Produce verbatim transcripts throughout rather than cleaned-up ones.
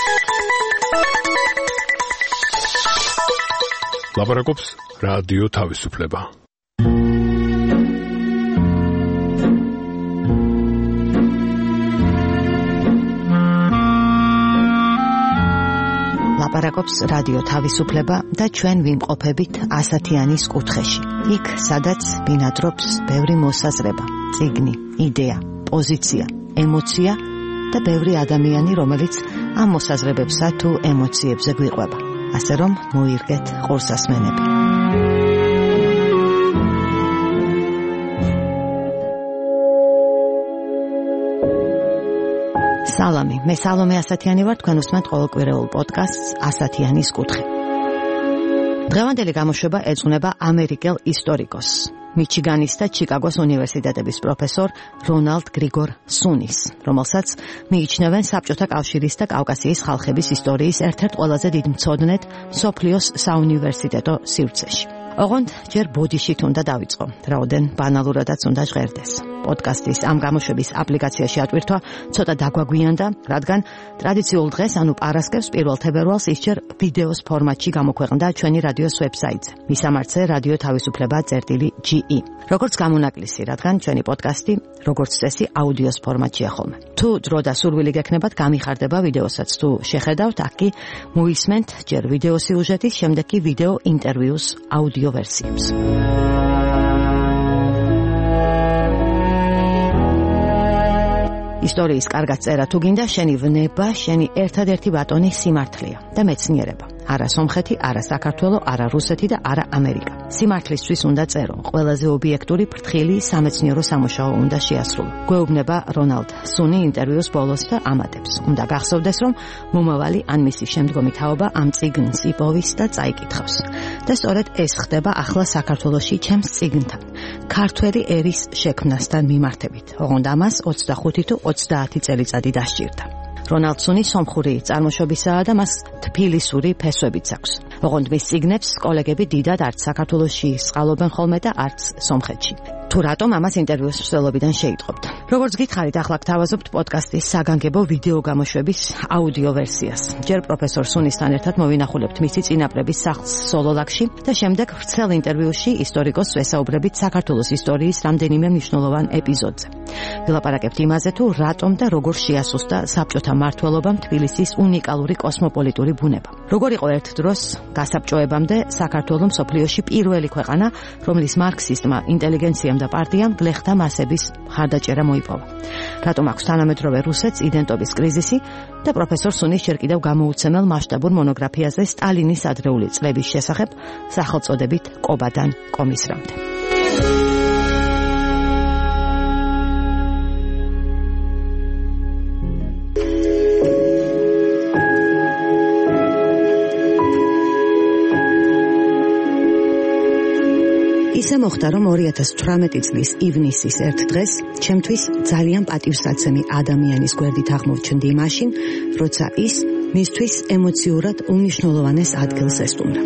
ლაპარაკობს რადიო თავისუფლება. ლაპარაკობს რადიო თავისუფლება და ჩვენ ვიმყოფებით ასათიანის კუთხეში. იქ, სადაც ბინადრობს ბევრი მოსაზრება, წიგნი, იდეა, პოზიცია, ემოცია და ბევრი ადამიანი, რომელიც ამ მოსაზრებებსა თუ ემოციებზე გვიყვება. ასე რომ მოირგეთ ყურსასმენები. სალამი, მე სალომე ასათიანი ვარ, თქვენ უსმენთ ყოველკვირეულ პოდკასტს ასათიანის კუთხე. დღევანდელი გამოშვება ეძღვნება ამერიკელ ისტორიკოსს, მიჩიგანის და ჩიკაგოს უნივერსიტეტების პროფესორ რონალდ გრიგორ სუნის, რომელსაც მიიჩნევენ საბჭოთა კავშირის და კავკასიის ხალხების ისტორიის ერთ-ერთ ყველაზე დიდ მცოდნედ მსოფლიოს საუნივერსიტეტო სივრცეში. ოღონდ ჯერ ბოდიშით უნდა დავიწყო, რაოდენ ბანალურადაც უნდა ჟღერდეს. პოდკასტის ამ გამოშვების აპლიკაციაში ატვირთვა ცოტა დაგვაგვიანდა, რადგან ტრადიციულ დღეს, ანუ პარასკევს პირველ თებერვალს ისჯერ ვიდეოს ფორმატში გამოქვეყნდა ჩვენი რადიოს ვებსაიტზე. მისამართზე რადიო თავისუფლება წერტილი ჯი ი. როგორც გამონაკლისი, რადგან ჩვენი პოდკასტი როგორც წესი აუდიოს ფორმატშია ხოლმე. თუ დრო და სურვილი გექნებათ, გამიხარდება ვიდეოსაც თუ შეხედავთ, აქ კი მოისმენთ ჯერ ვიდეო სიუჟეტის, შემდეგ კი ვიდეო ინტერვიუს აუდიო ვერსიებს. ისტორიის კარგად წერა თუ გინდა, შენი ვნება, შენი ერთადერთი ბატონი სიმართლეა და მეცნიერება. არა სომხეთი, არა საქართველო, არა რუსეთი და არა ამერიკა. სიმართლისთვის უნდა წერო, ყველაზე ობიექტური, ფრთხილი სამეცნიერო სამუშაო უნდა შეასრულო. გვეუბნება რონალდ სუნი ინტერვიუს ბოლოს და ამატებს. უნდა გახსოვდეს, რომ მომავალი ან მისი შემდგომი თაობა ამ წიგნს იპოვის და წაიკითხავს. და სწორედ ეს ხდება ახლა საქართველოში ჩემს წიგნთან. ქართველი ერის შექმნასთან მიმართებით. ოღონდ ამას ოცდახუთი თუ ოცდაათი წელიწადი დასჭირდა. რონალდ სუნი სომხური წარმოშობისაა და მას თბილისური ფესვებიც აქვს. ოღონდ მის წიგნებს კოლეგები დიდად არც საქართველოში სყალობენ ხოლმე და არც სომხეთში. თუ რატომ ამას ინტერვიუს მსვლელობიდან შეიტყობთ. როგორც გითხარით, ახლა გთავაზობთ პოდკასტის საგანგებო ვიდეო გამოშვების აუდიო ვერსიას. ჯერ პროფესორ სუნისთან ერთად მოვინახულებთ მისი წინაპრების სახლს სოლოლაკში და შემდეგ ვრცელ ინტერვიუში ისტორიკოსს ვესაუბრებით საქართველოს ისტორიის რამდენიმე მნიშვნელოვან ეპიზოდზე. ვილაპარაკებთ იმაზე, თუ რატომ და როგორ შეასუსტა საბჭოთა მმართველობამ თბილისის უნიკალური კოსმოპოლიტური ბუნება. როგორ იყო ერთ დროს გასაბჭოებამდე საქართველო მსოფლიოში პირველი ქვეყანა, რომლის მარქსისტმა ინტელიგენციამ და პარტიამ გლეხთა მასების მხარდაჭერა მოიპოვა. რატომ აქვს თანამედროვე რუსეთს იდენტობის კრიზისი და პროფესორ სუნის ჯერ კიდევ გამოუცემელ მასშტაბურ მონოგრაფიაზე სტალინის ადრეული წლების შესახებ სახელწოდებით კობადან კომისრამდე. ისე მოხდა, რომ ორი ათას თვრამეტი წლის ივნისის ერთ დღეს ჩემთვის ძალიან პატივსაცემი ადამიანის გვერდით აღმოჩნდი მაშინ, როცა ის მისთვის ემოციურად უმნიშვნელოვანეს ადგილს ესტუმრა.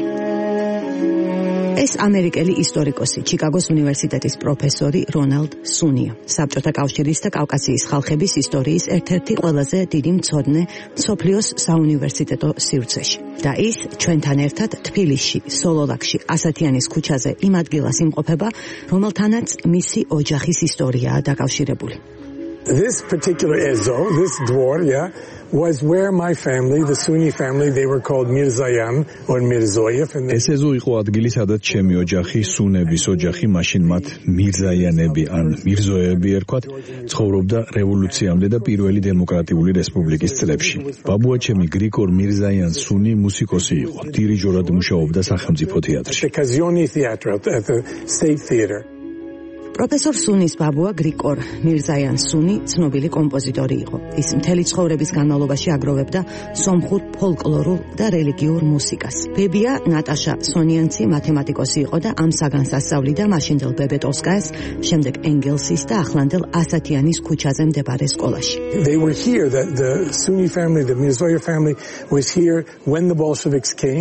ეს ამერიკელი ისტორიკოსი, ჩიკაგოს უნივერსიტეტის პროფესორი რონალდ სუნია, საბჭოთა კავშირის და კავკასიის ხალხების ისტორიის ერთ-ერთი ყველაზე დიდი მცოდნე მსოფლიოს საუნივერსიტეტო სივრცეში. და ის ჩვენთან ერთად თბილისში, სოლოლაკში, ასათიანის ქუჩაზე იმ ადგილას იმყოფება, რომელთანაც მისი ოჯახის ისტორიაა დაკავშირებული. This particular ezo, this dvor, yeah, was where my family, the Sunni family, they were called Mirzayan or Mirzoyev. ეს ეზო იყო ადგილი, სადაც ჩემი ოჯახი, სუნების ოჯახი, მაშინ მათ მირზაიანები ან მირზოეები ერქვათ, ცხოვრობდა რევოლუციამდე და პირველი დემოკრატიული რესპუბლიკის წლებში. ბაბუა ჩემი გრიგორ მირზაიან სუნი მუსიკოსი იყო, დირიჟორად მუშაობდა სახელმწიფო თეატრში. The Kazioni Theatre at the State Theatre. პროფესორ სუნის ბაბუა გრიგორ მირზაიან სუნი ცნობილი კომპოზიტორი იყო. ის მთელი ცხოვრების განმავლობაში აგროვებდა სომხურ ფოლკლორულ და რელიგიურ მუსიკას. ბებია ნატაშა სონიანცი მათემატიკოსი იყო და ამ საგანს ასწავლიდა მაშინდელ ბებეტოვსკაეს, შემდეგ ენგელსის და ახლანდელ ასათიანის ქუჩაზე მდებარე სკოლაში. They were here, the, the Sunni family, the Mirzoyev family was here when the Bolsheviks came.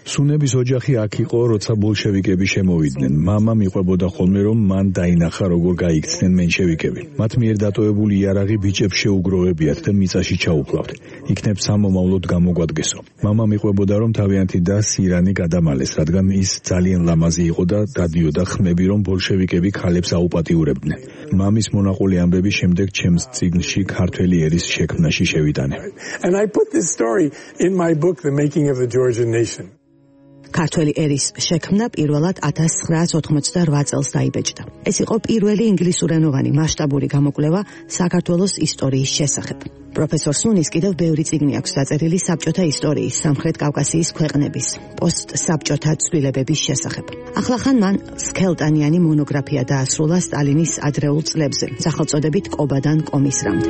სუნების ოჯახი აქ იყო, როცა ბოლშევიკები შემოვიდნენ. მამა მიყვებოდა ხოლმე, რომ მან დაინახა, როგორ გაიქცნენ მენშევიკები. მათ მიერ დატოვებული იარაღი ბიჭებს შეუგროვებიათ და მიწაში ჩაუკლავთ. იქნებ სამომავლოდ გამოგვადგესო. მამა მიყვებოდა, რომ თავიანთი და სირანი გადამალეს, რადგან ის ძალიან ლამაზი იყო და დადიოდა ხმები, რომ ბოლშევიკები ქალებს აუპატიურებდნენ. მამის მონაყოლი ამბები შემდეგ ჩემს წიგნში ქართველი ერის შექმნაში შევიტანე. And I put this story in my book, The Making of the Georgian Nation. ქართველი ერის შექმნა პირველად ათას ცხრაას ოთხმოცდაოთხ წელს დაიბეჭდა. ეს იყო პირველი ინგლისურენოვანი მასშტაბური გამოკვლევა საქართველოს ისტორიის შესახებ. პროფესორ სუნის კიდევ ბევრი წიგნი აქვს დაწერილი საბჭოთა ისტორიის, სამხრეთ კავკასიის ქვეყნების, პოსტსაბჭოთა ცვლილებების შესახებ. ახლახან მან სქელტანიანი მონოგრაფია დაასრულა სტალინის ადრეულ წლებზე, სახელწოდებით „კობადან კომისრამდე“.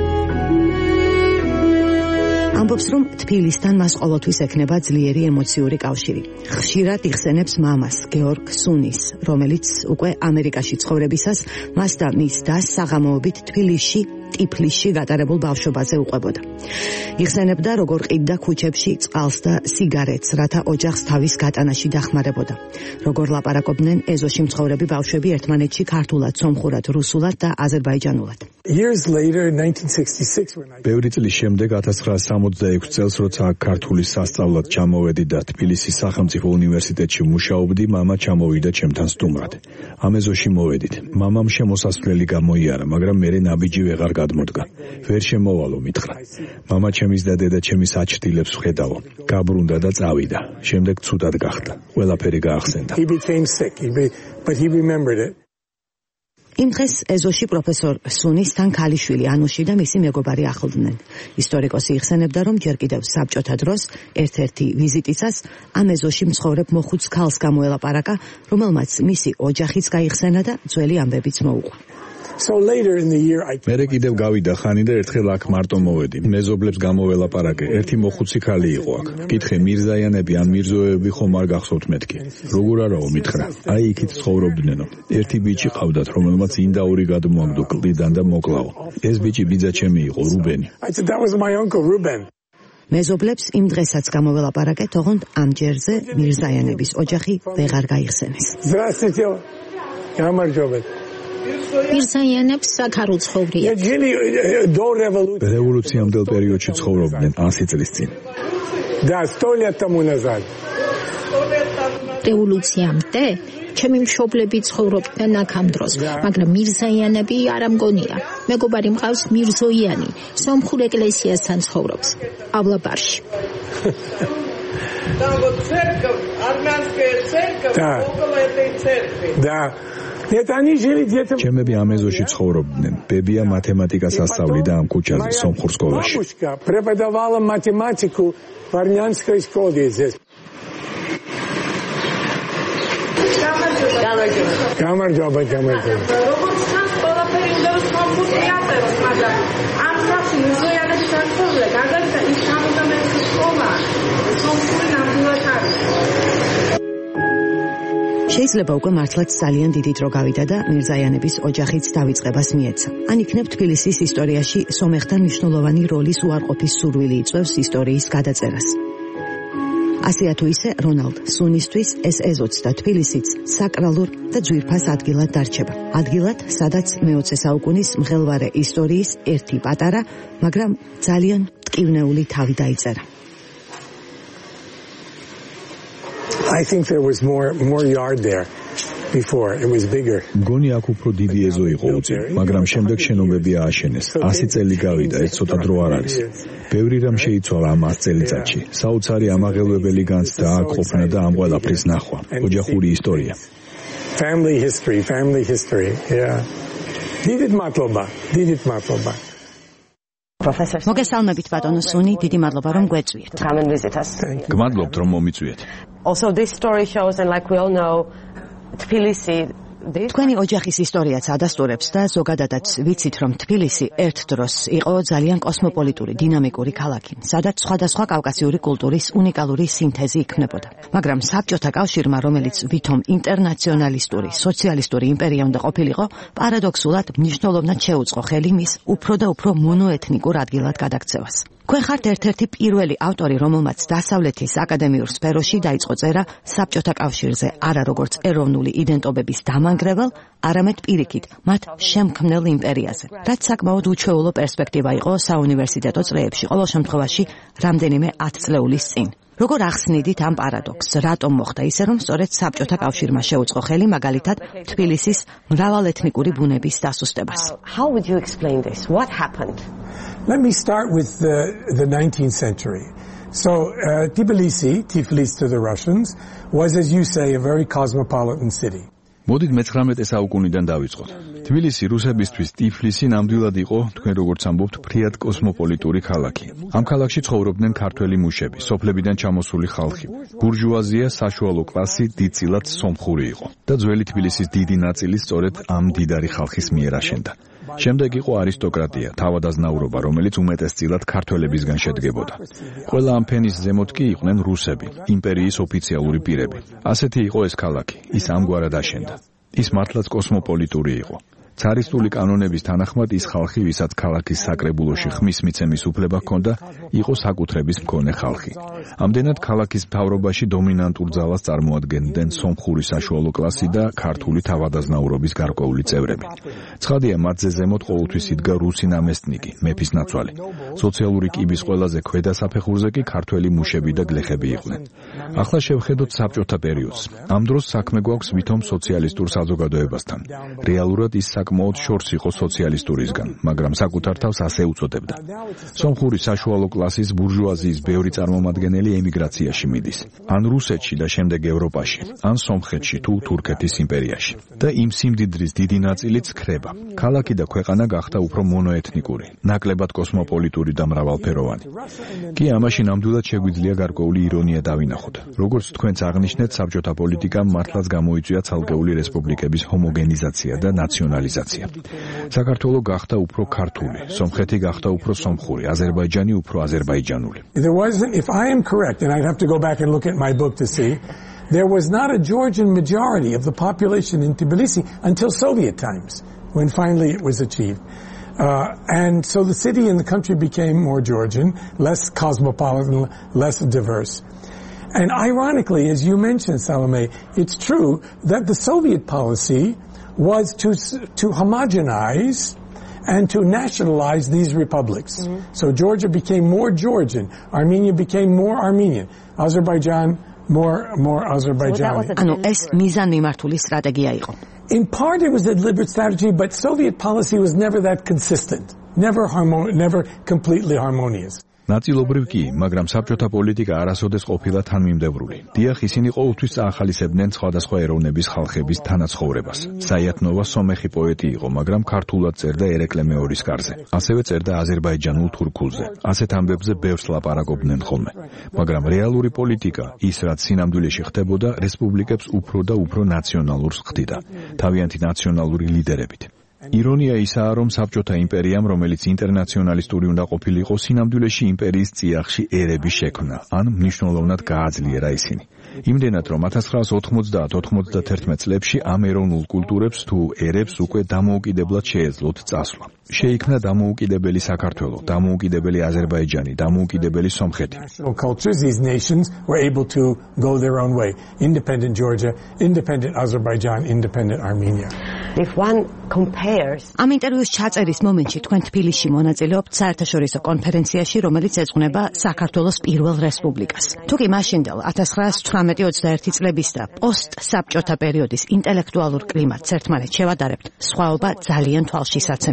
ამბობს, რომ თბილისთან მას ყოველთვის ექნება ძლიერი ემოციური კავშირი. ხშირად იხსენებს მამას, გეორგ სუნის, რომელიც უკვე ამერიკაში ცხოვრებისას მას და მის დას საღამოობით თბილისში, ტიფლისში გატარებულ ბავშვობაზე უყვებოდა. იხსენებდა, როგორ ყიდდა ქუჩებში წყალს და სიგარეტს, რათა ოჯახს თავის გატანაში დახმარებოდა. როგორ ლაპარაკობდნენ ეზოში მცხოვრები ბავშვები ერთმანეთში ქართულად, სომხურად, რუსულად და აზერბაიჯანულად. Years later, in nineteen sixty-six, when I ბევრი წლის შემდეგ ათას ცხრაას სამოცდაექვსი წელს, როცა ქართული სასწავლად ჩამოვედი და თბილისის სახელმწიფო უნივერსიტეტში მუშაობდი, მამა ჩამოვიდა ჩემთან სტუმრად. ამ ეზოში მოვედით. მამამ შემოსასვლელი გამოიარა, მაგრამ მერე ნაბიჯი ვეღარ გადმოდგა. ვერ შემოვალო, მითხრა. მამა ჩემის და დედა ჩემის აჩრდილებს ვხედავო. გაბრუნდა და წავიდა. შემდეგ ცუდად გახდა. ყველაფერი გაახსენდა. he became sick, he be, but he remembered it. იმ დღეს ეზოში პროფესორ სუნის თან ქალიშვილი ანუში და მისი მეგობარი ახლდნენ. ისტორიკოსი იხსენებდა, რომ ჯერ კიდევ საბჭოთა დროს ერთ-ერთი ვიზიტისას ამ ეზოში მცხოვრებ მოხუც ქალს გამოელაპარაკა, რომელმაც მისი ოჯახიც გაიხსენა და ძველი ამბებიც მოუყვა. So later in the year, I მერე კიდევ გავიდა ხანი და ერთხელ აქ მარტო მოვედი. მეზობლებს გამოველაპარაკე. ერთი მოხუცი ქალი იყო აქ. მკითხე, მირზაიანები ან მირზოეები ხომ არ გახსოვთ მეთქი? როგორ არაო, მითხრა. აი იქით ცხოვრობდნენო. ერთი ბიჭი ყავდათ, რომელმაც ინდაური გადმოაგდო კლდიდან და მოკლაო. ეს ბიჭი ბიძა ჩემი იყო, რუბენი. I said that was my uncle Ruben. მეზობლებს იმ დღესაც გამოველაპარაკე, თողონდ ამ ჯერზე მირზაიანების ოჯახი ვეღარ გაიხსენეს. Здравствуйте. გამარჯობეთ. მირზაიანებს აქ არ უცხოვრია. რევოლუციამდელ პერიოდში ცხოვრობდნენ ასი წლის წინ. Да, сто лет тому назад. რევოლუციამდე ჩემი მშობლები ცხოვრობდნენ აქ ამ დროს, მაგრამ მირზაიანები არ ამგონია. მეგობარი მყავს მირზოიანი, სომხურ ეკლესიასთან ცხოვრობს, ავლაბარში. Да. Да. Нет, они жили где-то. ჩემები ამ ეზოში ცხოვრობდნენ. ბებია მათემატიკას ასწავლიდა ამ ქუჩაზე, სომხურ სკოლაში. Бабушка преподавала математику в армянской школе здесь. გამარჯობა, გამარჯობა. როგორც ჩანს, ყველაფერი უნდა სომხურ იაწეროს, მაგრამ ამ სახში მუზეუმები საქართველოს გადაგდა ის სამუდამო სკოლა. სომხური ნამდვილად არის. შეიძლება უკვე მართლაც ძალიან დიდი დრო გავიდა და მირზაიანების ოჯახიც დავიწყებას მიეცა. ან იქნებ თბილისის ისტორიაში სომეხთან მნიშვნელოვანი როლის უარყოფის სურვილი იწვევს ისტორიის გადაწერას. ასეა თუ ისე რონალდ სუნისთვის ეს ეზოც და თბილისიც საკრალურ და ძვირფას ადგილად დარჩება. ადგილად, სადაც მეოცე საუკუნის მღელვარე ისტორიის ერთი პატარა, მაგრამ ძალიან მტკივნეული თავი დაიწერა. I think there was more more yard there before. It was bigger. მგონი აქ უფრო დიდი ეზო იყო უწინ, მაგრამ შემდეგ შენობები ააშენეს. ასი წელი გავიდა, ეს ცოტა დრო არ არის. ბევრი რამ შეიცვალა ამ ას წელიწადში. საოცარი ამაღელვებელი განცდა აქ ყოფნა და ამ ყველაფრის ნახვა. ოჯახური ისტორია. Family history, family history. Yeah. Didit matloba, didit matloba. მოგესალმებით ბატონო სუნი, დიდი მადლობა რომ გვეწვიეთ. Come and visit us. გმადლობთ რომ მომიწვიეთ. Also, this story shows, and like we all know, Tbilisi თქვენი ოჯახის ისტორიაც ადასტურებს და ზოგადადაც ვიცით, რომ თბილისი ერთ დროს იყო ძალიან კოსმოპოლიტური, დინამიკური ქალაქი, სადაც სხვადასხვა კავკასიური კულტურის უნიკალური სინთეზი იქმნებოდა. მაგრამ საბჭოთა კავშირმა, რომელიც ვითომ ინტერნაციონალისტური, სოციალისტური იმპერია უნდა ყოფილიყო, პარადოქსულად მნიშვნელოვნად შეუწყო ხელი მის უფრო და უფრო მონოეთნიკურ ადგილად გადაქცევას. თქვენ ხართ ერთ-ერთი პირველი ავტორი, რომელმაც დასავლეთის აკადემიურ სფეროში დაიწყო წერა საბჭოთა კავშირზე, არა როგორც ეროვნული იდენტობების დამანგრეველ, არამედ პირიქით, მათ შემქმნელ იმპერიაზე. რაც საკმაოდ უჩვეულო პერსპექტივა იყო საუნივერსიტეტო წრეებში, ყოველ შემთხვევაში რამდენიმე ათწლეულის წინ. როგორ ახსნიდით ამ პარადოქსს, რატომ მოხდა ისე, რომ სწორედ საბჭოთა კავშირმა შეუწყო ხელი მაგალითად თბილისის მრავალეთნიკური ბუნების დასუსტებას? How would you explain this? What happened? Let me start with the, the nineteenth century. So uh, Tbilisi, Tiflis to the Russians, was, as you say, a very cosmopolitan city. მოდით მეცხრამეტე საუკუნიდან დავიწყოთ. თბილისი რუსებისთვის ტიფლისი ნამდვილად იყო, თქვენ როგორც ამბობთ, ფრიად კოსმოპოლიტური ქალაქი. ამ ქალაქში ცხოვრობდნენ ქართველი მუშები, სოფლებიდან ჩამოსული ხალხი. ბურჟუაზია, საშუალო კლასი, დიდწილად სომხური იყო და ძველი თბილისის დიდი ნაწილი სწორედ ამ დიდარი ხალხის მიერ აშენდა. შემდეგ იყო არისტოკრატია, თავადაზნაურობა, რომელიც უმეტესწილად ქართველებისგან შედგებოდა. ყველა ამ ფენის ზემოთ კი იყვნენ რუსები, იმპერიის ოფიციალური პირები. ასეთი იყო ეს ქალაქი, ის ამგვარად აშენდა. ის მართლაც კოსმოპოლიტური იყო. цаრისტული კანონების თანახმად ის ხალხი, ვისაც ქალაქის საკრებულოში ხმის მიცემის უფლება ჰქონდა, იყო საკუთრების მქონე ხალხი. ამდენად ქალაქის მთავრობაში დომინანტურ ძალას წარმოადგენდნენ სომხური საშუალო კლასი და ქართული თავადაზნაურობის გარკვეული წევრები. ცხადია, მათზე ზემოთ ყოველთვის იდგა რუსი ნამესტნიკი, მეფის ნაცვალი. სოციალური კიბის ყველაზე ქვედა საფეხურზე კი ქართველი მუშები და გლეხები იყვნენ. ახლა შევხედოთ საბჭოთა პერიოდს. ამ დროს საქმე გვაქვს ვითომ სოციალისტურ საზოგადოებასთან. რეალურად ის საკმაოდ შორს იყო სოციალისტურისგან, მაგრამ საკუთარ თავს ასე უწოდებდა. სომხური საშუალო კლასის ბურჟუაზიის ბევრი წარმომადგენელი ემიგრაციაში მიდის, ან რუსეთში და შემდეგ ევროპაში, ან სომხეთში თუ თურქეთის იმპერიაში. და იმ სიმდიდრის დიდი ნაწილიც ქრება. ქალაქი და ქვეყანა გახდა უფრო მონოეთნიკური, ნაკლებად კოსმოპოლიტური და მრავალფეროვანი. კი ამაში ნამდვილად შეგვიძლია გარკვეული ირონია დავინახოთ. როგორც თქვენც აღნიშნეთ, საბჭოთა პოლიტიკამ მართლაც გამოიწვია ცალკეული რესპუბლიკების ჰომოგენიზაცია და ნაციონალიზაცია. საქართველო გახდა უფრო ქართული, სომხეთი გახდა უფრო სომხური, აზერბაიჯანი უფრო აზერბაიჯანული. There wasn't, if I am correct, and I'd have to go back and look at my book to see, there was not a Georgian majority of the population in Tbilisi until Soviet times, when finally it was achieved. Uh, and so the city and the country became more Georgian, less cosmopolitan, less diverse. And ironically, as you mentioned, Salome, it's true that the Soviet policy was to to homogenize and to nationalize these republics. Mm-hmm. So Georgia became more Georgian, Armenia became more Armenian, Azerbaijan more more Azerbaijani. ანუ ეს მიზანმიმართული სტრატეგია იყო. In part it was a deliberate strategy, but Soviet policy was never that consistent, never harmo- never completely harmonious. ნაწილობრივ კი, მაგრამ საბჭოთა პოლიტიკა არასოდეს ყოფილა თანმიმდევრული. დიახ, ისინი ყოველთვის წაახალისებდნენ სხვადასხვა ეროვნების ხალხების თანაცხოვრებას. საიათნოვა სომეხი პოეტი იყო, მაგრამ ქართულად წერდა ერეკლე მეორის კარზე. ასევე წერდა აზერბაიჯანულ თურქულზე. ასეთ ამბებზე ბევრს ლაპარაკობდნენ ხოლმე. მაგრამ რეალური პოლიტიკა, ის რაც სინამდვილეში ხდებოდა, რესპუბლიკებს უფრო და უფრო ნაციონალურს ხდიდა, თავიანთი ნაციონალური ლიდერებით. ირონია ისაა, რომ საბჭოთა იმპერიამ, რომელიც ინტერნაციონალისტური უნდა ყოფილიყო, სინამდვილეში იმპერიის წიაღში ერების შექმნა, ან მნიშვნელოვნად გააძლიერა ისინი. იმდენად, რომ ათას ცხრაას ოთხმოცდაათ ოთხმოცდათერთმეტ წლებში ამ ეროვნულ კულტურებს თუ ერებს უკვე დამოუკიდებლად შეეძლოთ წასვლა. შეიქმნა დამოუკიდებელი საქართველო, დამოუკიდებელი აზერბაიჯანი, დამოუკიდებელი სომხეთი. National cultures, these nations were able to go their own way. Independent Georgia, independent Azerbaijan, independent Armenia. If one compares ამ ინტერვიუს ჩაწერის მომენტში თქვენ თბილისში მონაწილეობთ საერთაშორისო კონფერენციაში, რომელიც ეძღვნება საქართველოს პირველ რესპუბლიკას. თუკი მაშინდელ ათას ცხრაას თვრამეტი ოცდაერთი წლების და პოსტ-საბჭოთა პერიოდის ინტელექტუალურ კლიმატს ერთმანეთს შევადარებთ, სხვაობა ძალიან თვალშისაცემია.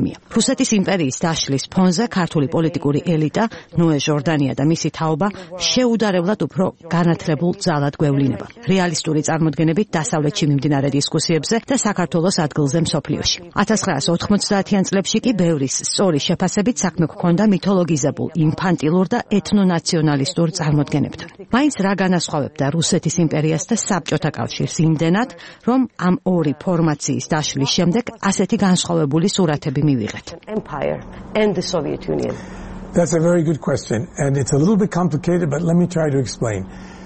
რუსეთის იმპერიის დაშლის ფონზე ქართული პოლიტიკური ელიტა, ნოე ჟორდანია და მისი თაობა შეუდარებლად უფრო განათლებულ ძალად გვევლინება. რეალისტური წარმოდგენებით დასავლეთში მიმდინარე დისკუსიებზე და საქართველოს ადგილზე მსოფლიოში. ათას ცხრაას ოთხმოცდაათიან წლებში კი ბევრის სწორი შეფასებით საქმე გქონდა მითოლოგიზებულ, ინფანტილურ და ეთნონაციონალისტურ წარმოდგენებთან. მაინც რა განასხვავებდა რუსეთის იმპერიას და საბჭოთა კავშირს იმდენად, რომ ამ ორი ფორმაციის დაშლის შემდეგ ასეთი განსხვავებული სურათები მივიღეთ. Empire and the Soviet Union. That's a very good question, and it's a little bit complicated, but let me try to explain.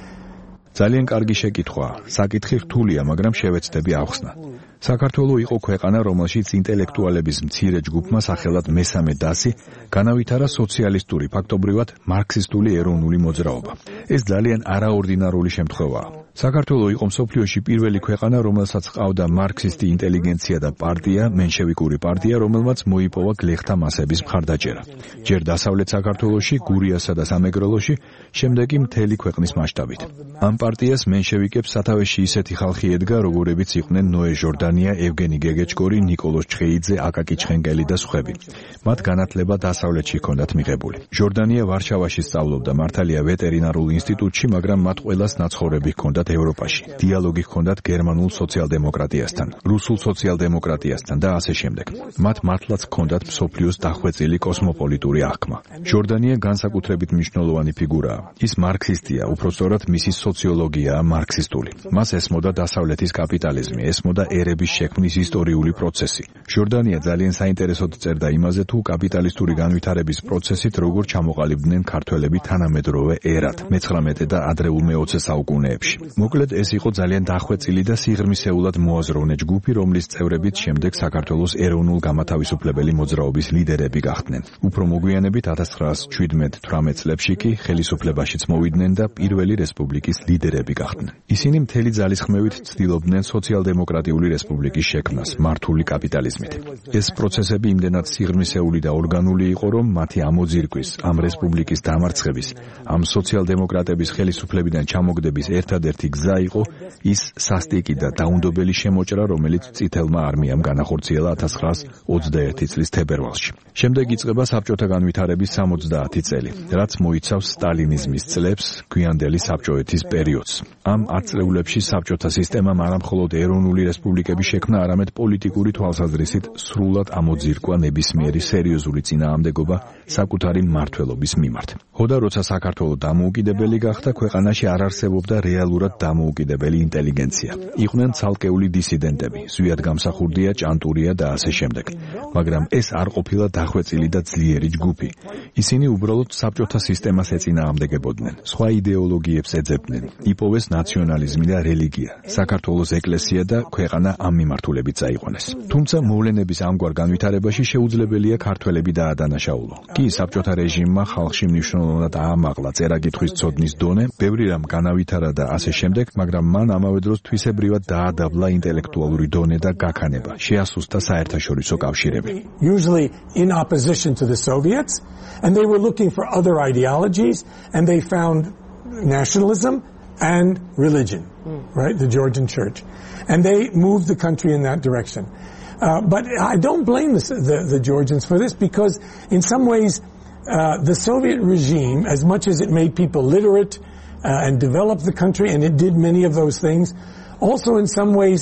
ძალიან კარგი შეკითხვაა. საკითხი რთულია, მაგრამ შევეცდები ავხსნა. საქართველო იყო ქვეყანა, რომელშიც ინტელექტუალების მცირე ჯგუფმა სახელად მესამე დასი განავითარა სოციალისტური, ფაქტობრივად მარქსისტული ეროვნული მოძრაობა. ეს ძალიან არაორდინარული შემთხვევაა. საქართველო იყო მსოფლიოში პირველი ქვეყანა, რომელსაც ყავდა მარქსისტი ინტელიგენცია და პარტია, მენშევიკური პარტია, რომელმაც მოიპოვა გლეხთა მასების მხარდაჭერა. ჯერ დასავლეთ საქართველოში, გურიასა და სამეგრელოში, შემდეგ კი მთელი ქვეყნის მასშტაბით. ამ პარტიას მენშევიკებს სათავეში ისეთი ხალხი ედგა, როგორებიც იყვნენ ნოე ჟორდანია, ევგენი გეგეჭკორი, ნიკოლოზ ჩხეიძე, აკაკი ჩხენგელი და სხვები. მათ განათლება დასავლეთში ჰქონდათ მიღებული. ჟორდანია ვარშავაში სწავლობდა, მართალია ვეტერინარულ ინსტიტუტში, მაგრამ მათ ყველას ნაცხოვრები ჰქონდათ ევროპაში. დიალოგი ჰქონდათ გერმანულ სოციალ-დემოკრატიასთან, რუსულ სოციალ-დემოკრატიასთან და ასე შემდეგ. მათ მართლაც ჰქონდათ მსოფლიოს დახვეწილი კოსმოპოლიტური აღქმა. ჟორდანია განსაკუთრებით მნიშვნელოვანი ფიგურაა. ის მარქსისტია, უпростоრად მისი სოციოლოგიაა მარქსისტული. მას ესმოდა დასავლეთის კაპიტალიზმი, ესმოდა ერების შექმნის ისტორიული პროცესი. ჟორდანია ძალიან საინტერესოდ წერდა იმაზე, თუ კაპიტალისტური განვითარების პროცესით როგორ ჩამოყალიბდნენ ქართველები თანამედროვე ერად, მეცხრამეტე და ადრეულ მეოცე საუკუნეებში. მოკლედ, ეს იყო ძალიან დახვეწილი და სიღრმისეულად მოაზროვნე ჯგუფი, რომლის წევრებიც შემდეგ საქართველოს ეროვნულ-გამათავისუფლებელი მოძრაობის ლიდერები გახდნენ. უფრო მოგვიანებით ათას ცხრაას შვიდმეტ-თვრამეტ წლებში კი ხელისუფლებაშიც მოვიდნენ და პირველი რესპუბლიკის ლიდერები გახდნენ. ისინი მთელი ძალისხმევით ცდილობდნენ სოციალ-დემოკრატიული რესპუბლიკის შექმნას, მართული კაპიტალიზმით. ეს პროცესები იმდენად სიღრმისეული და ორგანული იყო, რომ მათი ამოძირკვის, ამ რესპუბლიკის დამარცხების, ამ სოციალ-დემოკრატების ხელისუფლებიდან ჩამოგდების ერთადერთი გზა იყო ის სასტიკი და დაუნდობელი შემოჭრა, რომელიც წითელმა არმიამ განახორციელა ათას ცხრაას ოცდაერთი წლის თებერვალში. შემდეგ იწყება საბჭოთა განვითარების სამოცდაათი წელი, რაც მოიცავს სტალინიზმის წლებს, გვიანდელი საბჭოეთის პერიოდს. ამ ათ წლებში საბჭოთა სისტემამ არამხოლოდ ეროვნული რესპუბლიკები შექმნა, არამედ პოლიტიკური თვალსაზრისით სრულად ამოძირკვა ნებისმიერი სერიოზული წინააღმდეგობა საკუთარი მმართველობის მიმართ. ხოდა როცა საქართველო დამოუკიდებელი გახდა, ქვეყანაში არ არსებობდა რეალურად დამოუკიდებელი ინტელიგენცია. იყვნენ ცალკეული დისიდენტები, ზვიად გამსახურდია, ჭანტურია და ასე შემდეგ. მაგრამ ეს არ ყოფილა დახვეწილი და ძლიერი ჯგუფი. ისინი უბრალოდ საბჭოთა სისტემას ეწინააღმდეგებოდნენ, სხვა იდეოლოგიებს ეძებდნენ, იპოვეს ნაციონალიზმი და რელიგია, საქართველოს ეკლესია და ქვეყანა ამ მიმართულებით წაიყვანეს. თუმცა მოვლენების ამგვარ განვითარებაში შეუძლებელია ქართველები დაადანაშაულო. კი საბჭოთა რეჟიმმა ხალხში მნიშვნელოვნად აამაღლა წერა-კითხვის ცოდნის დონე, ბევრი რამ განავითარა და ასე შემდეგ, მაგრამ მან ამავე დროს თვისებრივად დაადაბლა ინტელექტუალური დონე და გაქანება, შეასუსტა საერთაშორისო კავშირები. Usually in opposition to the Soviets, and they were looking for other ideologies, and they found nationalism and religion, mm. right, the Georgian Church. And they moved the country in that direction. Uh, but I don't blame the, the, the Georgians for this, because in some ways uh, the Soviet regime, as much as it made people literate uh, and develop the country, and it did many of those things, also in some ways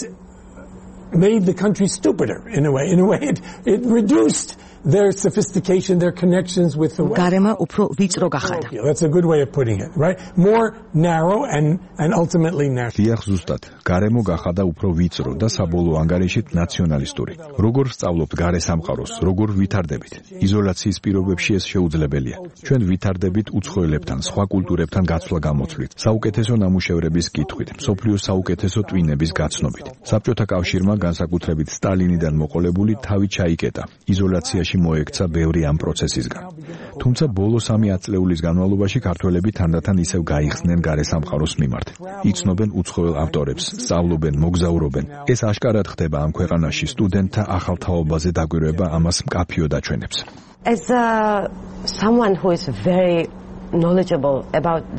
made the country stupider in a way. In a way, it, it reduced their sophistication, their connections with the West. გარემო უფრო ვიწრო გახადა. That's a good way of putting it, right? More narrow and and ultimately national. დიახ, ზუსტად. გარემო გახადა უფრო ვიწრო და საბოლოო ანგარიშით ნაციონალისტური. როგორ სწავლობთ გარე სამყაროს, როგორ ვითარდებით? იზოლაციის პირობებში ეს შეუძლებელია. ჩვენ ვითარდებით უცხოელებთან, სხვა კულტურებთან გაცვლა-გამოცვლით, საუკეთესო ნამუშევრების კითხვით, მსოფლიოს საუკეთესო ტვინების გაცნობით. საბჭოთა კავშირმა განსაკუთრებით სტალინიდან მოყოლებული თავი ჩაიკეტა. იზოლაციაში მოექცა ბევრი ამ პროცესისგან. თუმცა ბოლო სამი ათწლეულის განმავლობაში ქართველები თანდათან ისევ გაიხსნენ გარე სამყაროს მიმართ. იცნობენ უცხოელ ავტორებს, სწავლობენ, მოგზაურობენ. ეს აშკარად ხდება ამ ქვეყანაში სტუდენტთა ახალ თაობაზე დაკვირვება ამას მკაფიოდ აჩვენებს. As uh, someone who is very knowledgeable about the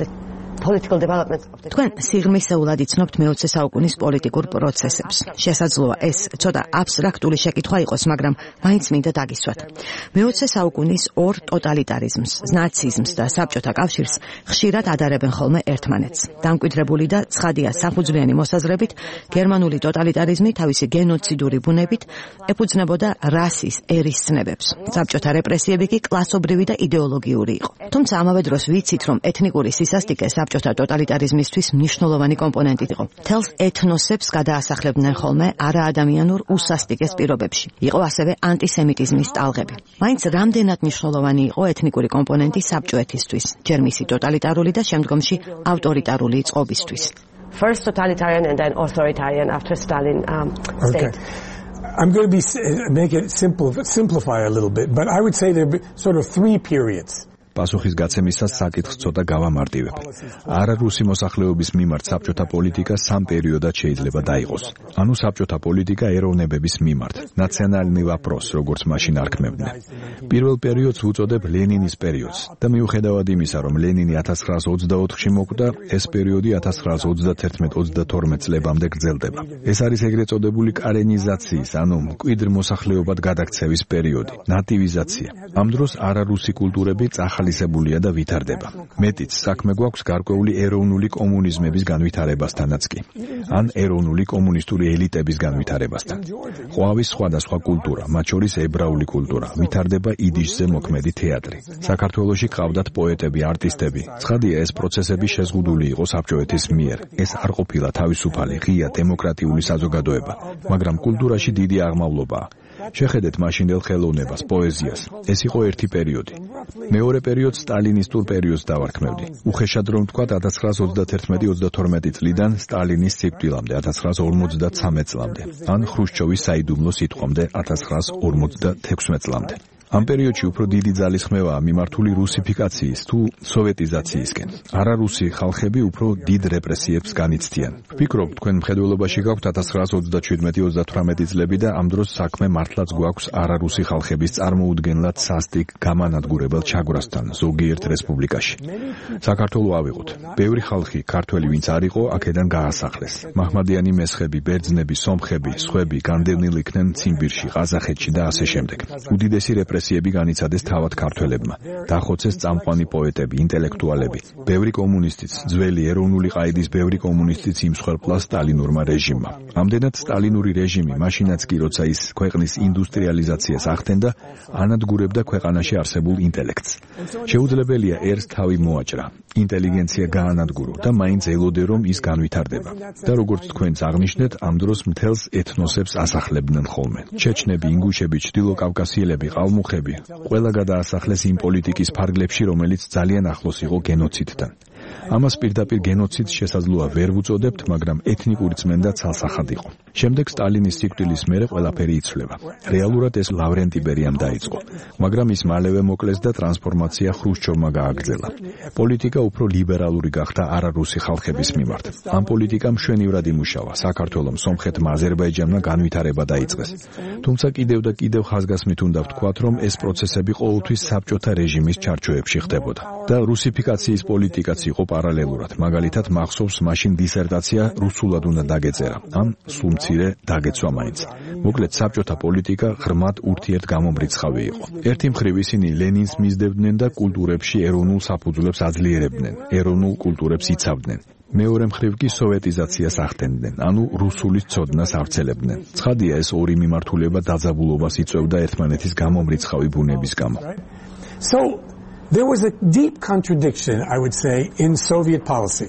political developments of the თქვენ სიღრმისეულად იცნობთ მეოცე საუკუნის პოლიტიკურ პროცესებს. შესაძლოა ეს ცოტა აბსტრაქტული შეკითხვა იყოს, მაგრამ მაინც მინდა დაგისვათ. მეოცე საუკუნის ორ ტოტალიტარიზმს, ნაციზმს და საბჭოთა კავშირს ხშირად ადარებენ ხოლმე ერთმანეთს. დამკვიდრებული და ცხადია საფუძვლიანი მოსაზრებით, გერმანული ტოტალიტარიზმი თავისი გენოციდური ბუნებით ეფუძნებოდა რასის ერის ცნებებს. საბჭოთა რეპრესიები კი კლასობრივი და იდეოლოგიური იყო. თუმცა ამავე დროს ვიცით, რომ ეთნიკური სისასტიკე საბჭოთა ტოტალიტარიზმისთვის მნიშვნელოვანი კომპონენტი იყო. თელს ეთნოსებს გადაასახლებდნენ ხოლმე არაადამიანურ უსასტიკეს პირობებში. იყო ასევე ანტისემიტიზმის ტალღები. მაინც რამდენად მნიშვნელოვანი იყო ეთნიკური კომპონენტი საბჭოეთისთვის, ჯერ მისი ტოტალიტარული და შემდგომში ავტორიტარული წყობისთვის. first totalitarian and then authoritarian after Stalin um, state. Okay. I'm going to be make it simple, simplify a little bit, but I would say there are sort of three periods. პასუხის გაცემისას საკითხს ცოტა გავამარტივებ. არარუსი მოსახლეობის მიმართ საბჭოთა პოლიტიკა სამ პერიოდად შეიძლება დაიყოს. ანუ საბჭოთა პოლიტიკა ეროვნებების მიმართ, ნაციონალნი ვაპროს, როგორც მაშინ არქმევდნენ. პირველ პერიოდს უწოდებ ლენინის პერიოდს და მიუხედავად იმისა, რომ ლენინი ათას ცხრაას ოცდაოთხში მოკვდა, ეს პერიოდი ათას ცხრაას ოცდათერთმეტ ოცდათორმეტ წლებამდე გრძელდება. ეს არის ეგრეთ წოდებული კარენიზაციის, ანუ მკვიდრ მოსახლეობად გადაქცევის პერიოდი, ნატივიზაცია. ამ დროს არარუსი კულტურები ახალისებულია და ვითარდება. მეტიც, საქმე გვაქვს გარკვეული ეროვნული კომუნიზმების განვითარებასთანაც კი, ან ეროვნული კომუნისტური ელიტების განვითარებასთან. ყვავის სხვადასხვა კულტურა, მათ შორის ებრაული კულტურა, ვითარდება იდიშზე მოქმედი თეატრი. საქართველოში ყავდათ პოეტები, არტისტები. ცხადია, ეს პროცესები შეზღუდული იყო საბჭოეთის მიერ. ეს არ ყოფილა თავისუფალი, ღია დემოკრატიული საზოგადოება, მაგრამ კულტურაში დიდი აღმავლობაა. შეხედეთ მაშინდელ ხელოვნებას, პოეზიას. ეს იყო ერთი პერიოდი. მეორე პერიოდს სტალინისტურ პერიოდს დავარქმევდი. უხეშად რომ ვთქვათ, ათას ცხრაას ოცდათერთმეტი ოცდათორმეტი წლიდან სტალინის სიკვდილამდე, ათას ცხრაას ორმოცდათსამეტ წლამდე, ან ხრუშჩოვის საიდუმლო სიტყვამდე, ათას ცხრაას ორმოცდათექვსმეტ წლამდე. ამ პერიოდში უფრო დიდი ძალისხმევაა მიმართული რუსიფიკაციის თუ სოვეტიზაციისკენ. არარუსი ხალხები უფრო დიდ რეპრესიებს განიცდიან. ვფიქრობ, თქვენ მხედველობაში გაქვთ ათას ცხრაას ოცდაშვიდმეტი ოცდათვრამეტი წლები და ამ დროს საქმე მართლაც გვაქვს არარუსი ხალხების წარმოუდგენლად სასტიკ გამანადგურებელ ჩაგვრასთან ზოგიერთ რესპუბლიკაში. საქართველო ავიღოთ. ბევრი ხალხი, ქართველი ვინც არ იყო, აქედან გაასახლეს. მაჰმადიანი მესხები, ბერძნები, სომხები, სხვები განდევნილ იქნენ ციმბირში, ყაზახეთში და ასე შემდეგ. უდიდესი რეპრესიები რეპრესიები განიცადეს თავად ქართველებმა. დახოცეს წამყვანი პოეტები, ინტელექტუალები. ბევრი კომუნისტიც, ძველი ეროვნული ყაიდის ბევრი კომუნისტიც იმსხვერპლა სტალინურმა რეჟიმმა. ამდენად სტალინური რეჟიმი მაშინაც კი, როცა ის ქვეყნის ინდუსტრიალიზაციას ახდენდა, ანადგურებდა ქვეყანაში არსებულ ინტელექტს. შეუძლებელია ერს თავი მოაჭრა, ინტელიგენცია გაანადგურო და მაინც ელოდე, რომ ის განვითარდება. და როგორც თქვენც აღნიშნეთ, ამ დროს მთელს ეთნოსებს ასახლებდნენ ხოლმე. ჩეჩნები, ინგუშები, ჩრდილოკავკასიელები, ყალმუხები ყველა გადაასახლეს იმ პოლიტიკის ფარგლებში, რომელიც ძალიან ახლოს იყო გენოციდთან. ამას პირდაპირ გენოციდს შესაძლოა ვერ ვუწოდებთ, მაგრამ ეთნიკური წმენდა ცალსახად იყო. შემდეგ სტალინის სიკვდილის მერე ყველაფერი იცვლება. რეალურად ეს ლავრენტი ბერიამ დაიწყო, მაგრამ ის მალევე მოკლეს და ტრანსფორმაცია ხრუშჩოვმა გააგრძელა. პოლიტიკა უფრო ლიბერალური გახდა არარუსი ხალხების მიმართ. ამ პოლიტიკამ მშვენივრად იმუშავა, საქართველომ, სომხეთმა, აზერბაიჯანმა განვითარება დაიწყეს. თუმცა კიდევ და კიდევ ხაზგასმით უნდა ვთქვათ, რომ ეს პროცესები ყოველთვის საბჭოთა რეჟიმის ჩარჩოებში ხდებოდა და რუსიფიკაციის პოლიტიკაც იყო პარალელურად. მაგალითად, მახსოვს მაშინ დისერტაცია რუსულად უნდა დაგეწერა, ან სულ მცირე დაგეცვა მაინც. მოკლედ, საბჭოთა პოლიტიკა ღრმად ურთიერთგამომრიცხავი იყო. ერთი მხრივ ისინი ლენინს მისდევდნენ და კულტურებში ეროვნულ საფუძვლებს აძლიერებდნენ, ეროვნულ კულტურებს იცავდნენ. მეორე მხრივ კი სოვეტიზაციას ახდენდნენ, ანუ რუსულის ცოდნას ავრცელებდნენ. ცხადია, ეს ორი მიმართულება დაძაბულობას იწვევდა ერთმანეთის გამომრიცხავი ბუნების გამო. So there was a deep contradiction, I would say, in Soviet policy.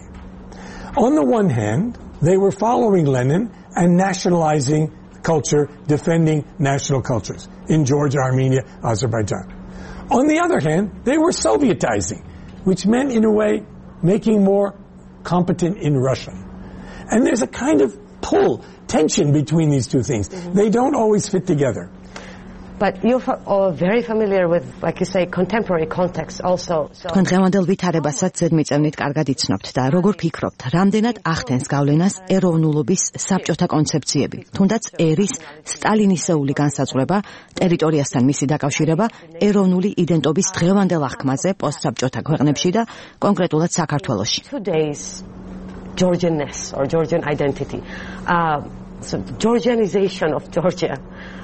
On the one hand, they were following Lenin and nationalizing culture, defending national cultures in Georgia, Armenia, Azerbaijan. On the other hand, they were Sovietizing, which meant, in a way, making more competent in Russian. And there's a kind of pull, tension between these two things. Mm-hmm. They don't always fit together. But you're all very familiar with, like you say, contemporary context also. თქვენ დღევანდელ ვითარებასაც ზედმიწევნით კარგად იცნობთ და როგორ ფიქრობთ, რამდენად ახდენს გავლენას ეროვნულობის საბჭოთა კონცეფციები, თუნდაც ერის სტალინისეული განსაზღვრება, ტერიტორიასთან მისი დაკავშირება, ეროვნული იდენტობის დღევანდელ აღქმაზე პოსტსაბჭოთა ქვეყნებში და კონკრეტულად საქართველოში. Today's Georgianness or Georgian identity. Uh, so Georgianization of Georgia.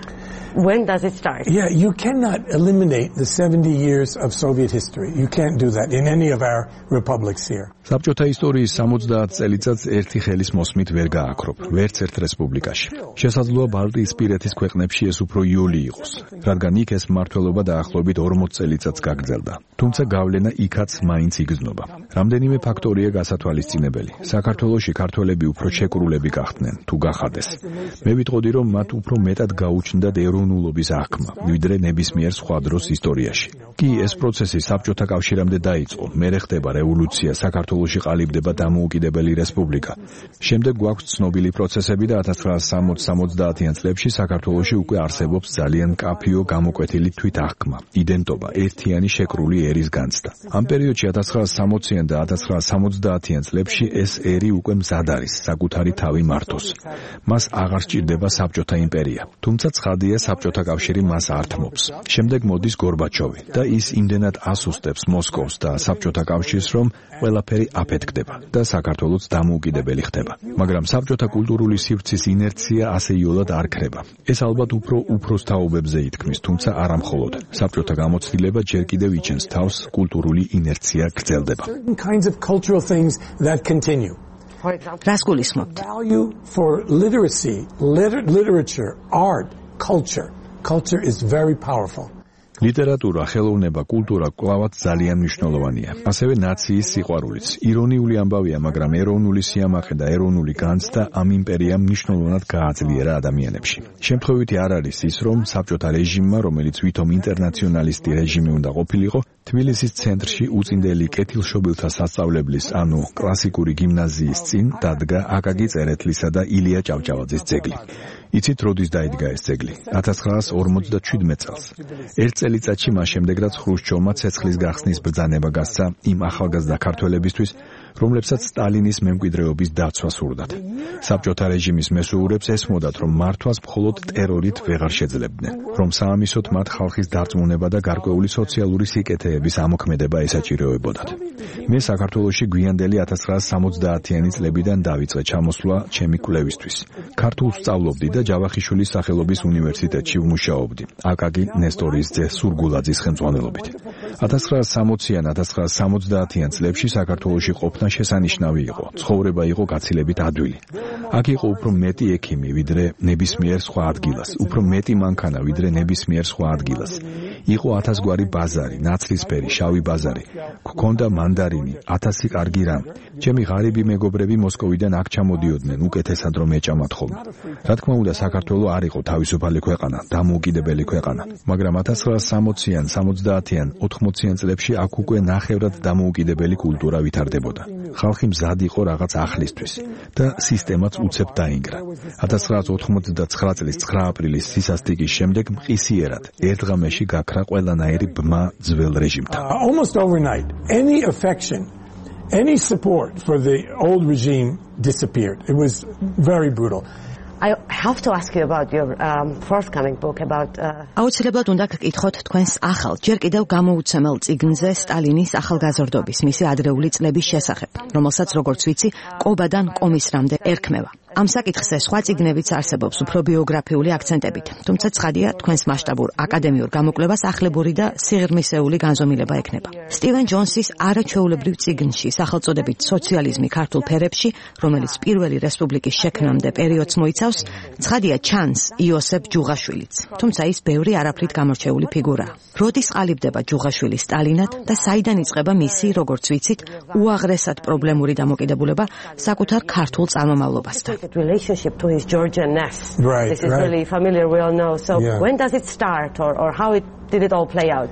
When does it start? Yeah, you cannot eliminate the seventy years of Soviet history. You can't do that in any of our republics here. საბჭოთა ისტორიის სამოცდაათ წელიწადს ერთი ხელის მოსმით ვერ გააქრობ, ვერც ერთ რესპუბლიკაში. შესაძლოა ბალტიისპირეთის ქვეყნებში ეს უფრო იოლი იყოს, რადგან იქ ეს მმართველობა დაახლოებით ორმოც წელიწადს გაგრძელდა. თუმცა გავლენა იქაც მაინც იგრძნობა. რამდენიმე ფაქტორია გასათვალისწინებელი. საქართველოში ქართველები უფრო შეკრულები გახდნენ, თუ გახადეს. მე ვიტყოდი, რომ მათ უფრო მეტად გაუჩნდათ ეროვნულობის აღქმა, ვიდრე ნებისმიერ სხვა დროს ისტორიაში. კი, ეს პროცესი საბჭოთა კავშირამდე დაიწყო, მერე ხდება რევოლუცია, საქართველოში ყალიბდება დამოუკიდებელი რესპუბლიკა. შემდეგ გვაქვს ცნობილი პროცესები და ათას ცხრაასა სამოცდაათიან წლებში საქართველოში უკვე არსებობს ძალიან მკაფიო გამოკვეთილი თვითაღქმა, იდენტობა, ერთიანი შეკრული ერის განცდა. ამ პერიოდში ათას ცხრაასა სამოციან და ათას ცხრაასა სამოცდაათიან წლებში ეს ერი უკვე მზად არის საკუთარი თავი მართოს. მას აღარ სჭირდება საბჭოთა იმპერია. თუმცა ცხადია, საბჭოთა კავშირი მას ართმობს. შემდეგ მოდის გორბაჩოვი და ის იმდენად ასუსტებს მოსკოვს და საბჭოთა კავშირს, რომ ყველაფერი აფეთქდება და საქართველოც დამოუკიდებელი ხდება. მაგრამ საბჭოთა კულტურული სივრცის ინერცია ასე იოლად არ ქრება. ეს ალბათ უფრო უფროს თაობებზე ითქმის, თუმცა არა მხოლოდ. საბჭოთა გამოცდილება ჯერ კიდევ იჩენს თავს, კულტურული ინერცია გრძელდება. Kinds of cultural things that continue. For example, რას გულისხმობთ? Value for literacy, liter- literature, art, culture. Culture is very powerful. ლიტერატურა, ხელოვნება, კულტურა კვლავაც ძალიან მნიშვნელოვანია. ასევე ნაციის სიყვარულიც. ირონიული ამბავია, მაგრამ ეროვნული სიამაყე და ეროვნული განცდა ამ იმპერიამ მნიშვნელოვნად გააძლიერა ადამიანებში. შემთხვევითი არ არის ის, რომ საბჭოთა რეჟიმმა, რომელიც ვითომ ინტერნაციონალისტი რეჟიმი უნდა ყოფილიყო, თბილისის ცენტრში უწინდელი კეთილშობილთა სასწავლებლის, ანუ კლასიკური გიმნაზიის წინ დადგა აკაკი წერეთლისა და ილია ჭავჭავაძის ძეგლი. იცით, როდის დაიდგა ეს ძეგლი? ათას ცხრაასა ორმოცდაჩვიდმეტ წელს. ერთ წელიწადში მას შემდეგ, რაც ხრუშჩოვმა ცეცხლის გახსნის ბრძანება გასცა იმ ახალგაზრდა ქართველებისთვის, რომლებსაც სტალინის მემკვიდრეობის დაცვა სურდათ. საბჭოთა რეჟიმის მესუურებს ესმოდათ, რომ მართვას მხოლოდ ტერორით ვეღარ შეძლებდნენ, რომ საამისოდ მათ ხალხის დარწმუნება და გარკვეული სოციალური სიკეთეების ამოქმედება ესაჭიროებოდათ. მე საქართველოში გვიანდელი ათას ცხრაასა სამოცდაათიანი წლებიდან დავიწყე ჩამოსვლა ჩემი კვლევისთვის. ქართულს სწავლობდი და ჯავახიშვილის სახელობის უნივერსიტეტში ვმუშაობდი, აკაკი ნესტორის ძე სურგულაძის ხელმძღვანელობით. ათას ცხრაასა სამოციან ათას ცხრაასა სამოცდაათიან წლებში საქართველოში ყოფნა შესანიშნავი იყო, ცხოვრება იყო გაცილებით ადვილი. აქ იყო უფრო მეტი ექიმი, ვიდრე ნებისმიერ სხვა ადგილას, უფრო მეტი მანქანა, ვიდრე ნებისმიერ სხვა ადგილას. იყო ათასგვარი ბაზარი, ნაცრისფერი, შავი ბაზარი, გქონდა მანდარინი, ათასი კარგი რამ. ჩემი ღარიბი მეგობრები მოსკოვიდან აქ ჩამოდიოდნენ, უკეთესად რომ ეჭამათ ხოლმე. რა თქმა უნდა, საქართველო არ იყო თავისუფალი ქვეყანა, დამოუკიდებელი ქვეყანა, მაგრამ ათას ცხრაასა სამოციან, სამოცდაათიან, ოთხმოციან წლებში აქ უკვე ნახევრად დამოუკიდებელი კულტურა ვითარდებოდა. ხალხი მზად იყო რაღაც ახლისთვის და სისტემაც უცებ დაინგრა. ათას ცხრაასა ოთხმოცდაცხრა წლის ცხრა აპრილის სისასტიკის შემდეგ მყისიერად ერთ ღამეში გაქრა ყველანაირი ბმა ძველ რეჟიმთან. Uh, almost overnight, any affection, any support for the old regime disappeared. It was very brutal. I have to ask you about your um, forthcoming book about uh... აუცილებლად უნდა გკითხოთ თქვენს ახალ, ჯერ კიდევ გამოუცემელ წიგნზე სტალინის ახალგაზრდობის, მისი ადრეული წლების შესახებ, რომელსაც როგორც ვიცი, კობადან კომისრამდე ერქმევა. ამ საკითხზე სხვა წიგნებიც არსებობს უფრო ბიოგრაფიული აქცენტებით, თუმცა ცხადია, თქვენს მასშტაბურ აკადემიურ გამოკვლევას ახლებური და სიღრმისეული განზომილება ექნება. სტივენ ჯონსის არაჩვეულებრივ წიგნში, სახელწოდებით სოციალიზმი ქართულ ფერებში, რომელიც პირველი რესპუბლიკის შექმნამდე პერიოდს მოიცავს, ცხადია ჩანს იოსებ ჯუღაშვილიც, თუმცა ის ბევრი არაფრით გამორჩეული ფიგურაა. როდის ყალიბდება ჯუღაშვილი სტალინად და საიდან იწყება მისი, როგორც ვიცით, უაღრესად პრობლემური დამოკიდებულება საკუთარ ქართულ წარმომავლობასთან? Relationship to his Georgianness. Right, this is right. really familiar, we all know. So Yeah. when does it start, or, or how it, did it all play out?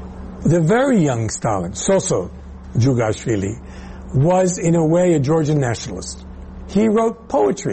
The very young Stalin, Soso Jugashvili, was in a way a Georgian nationalist. He wrote poetry.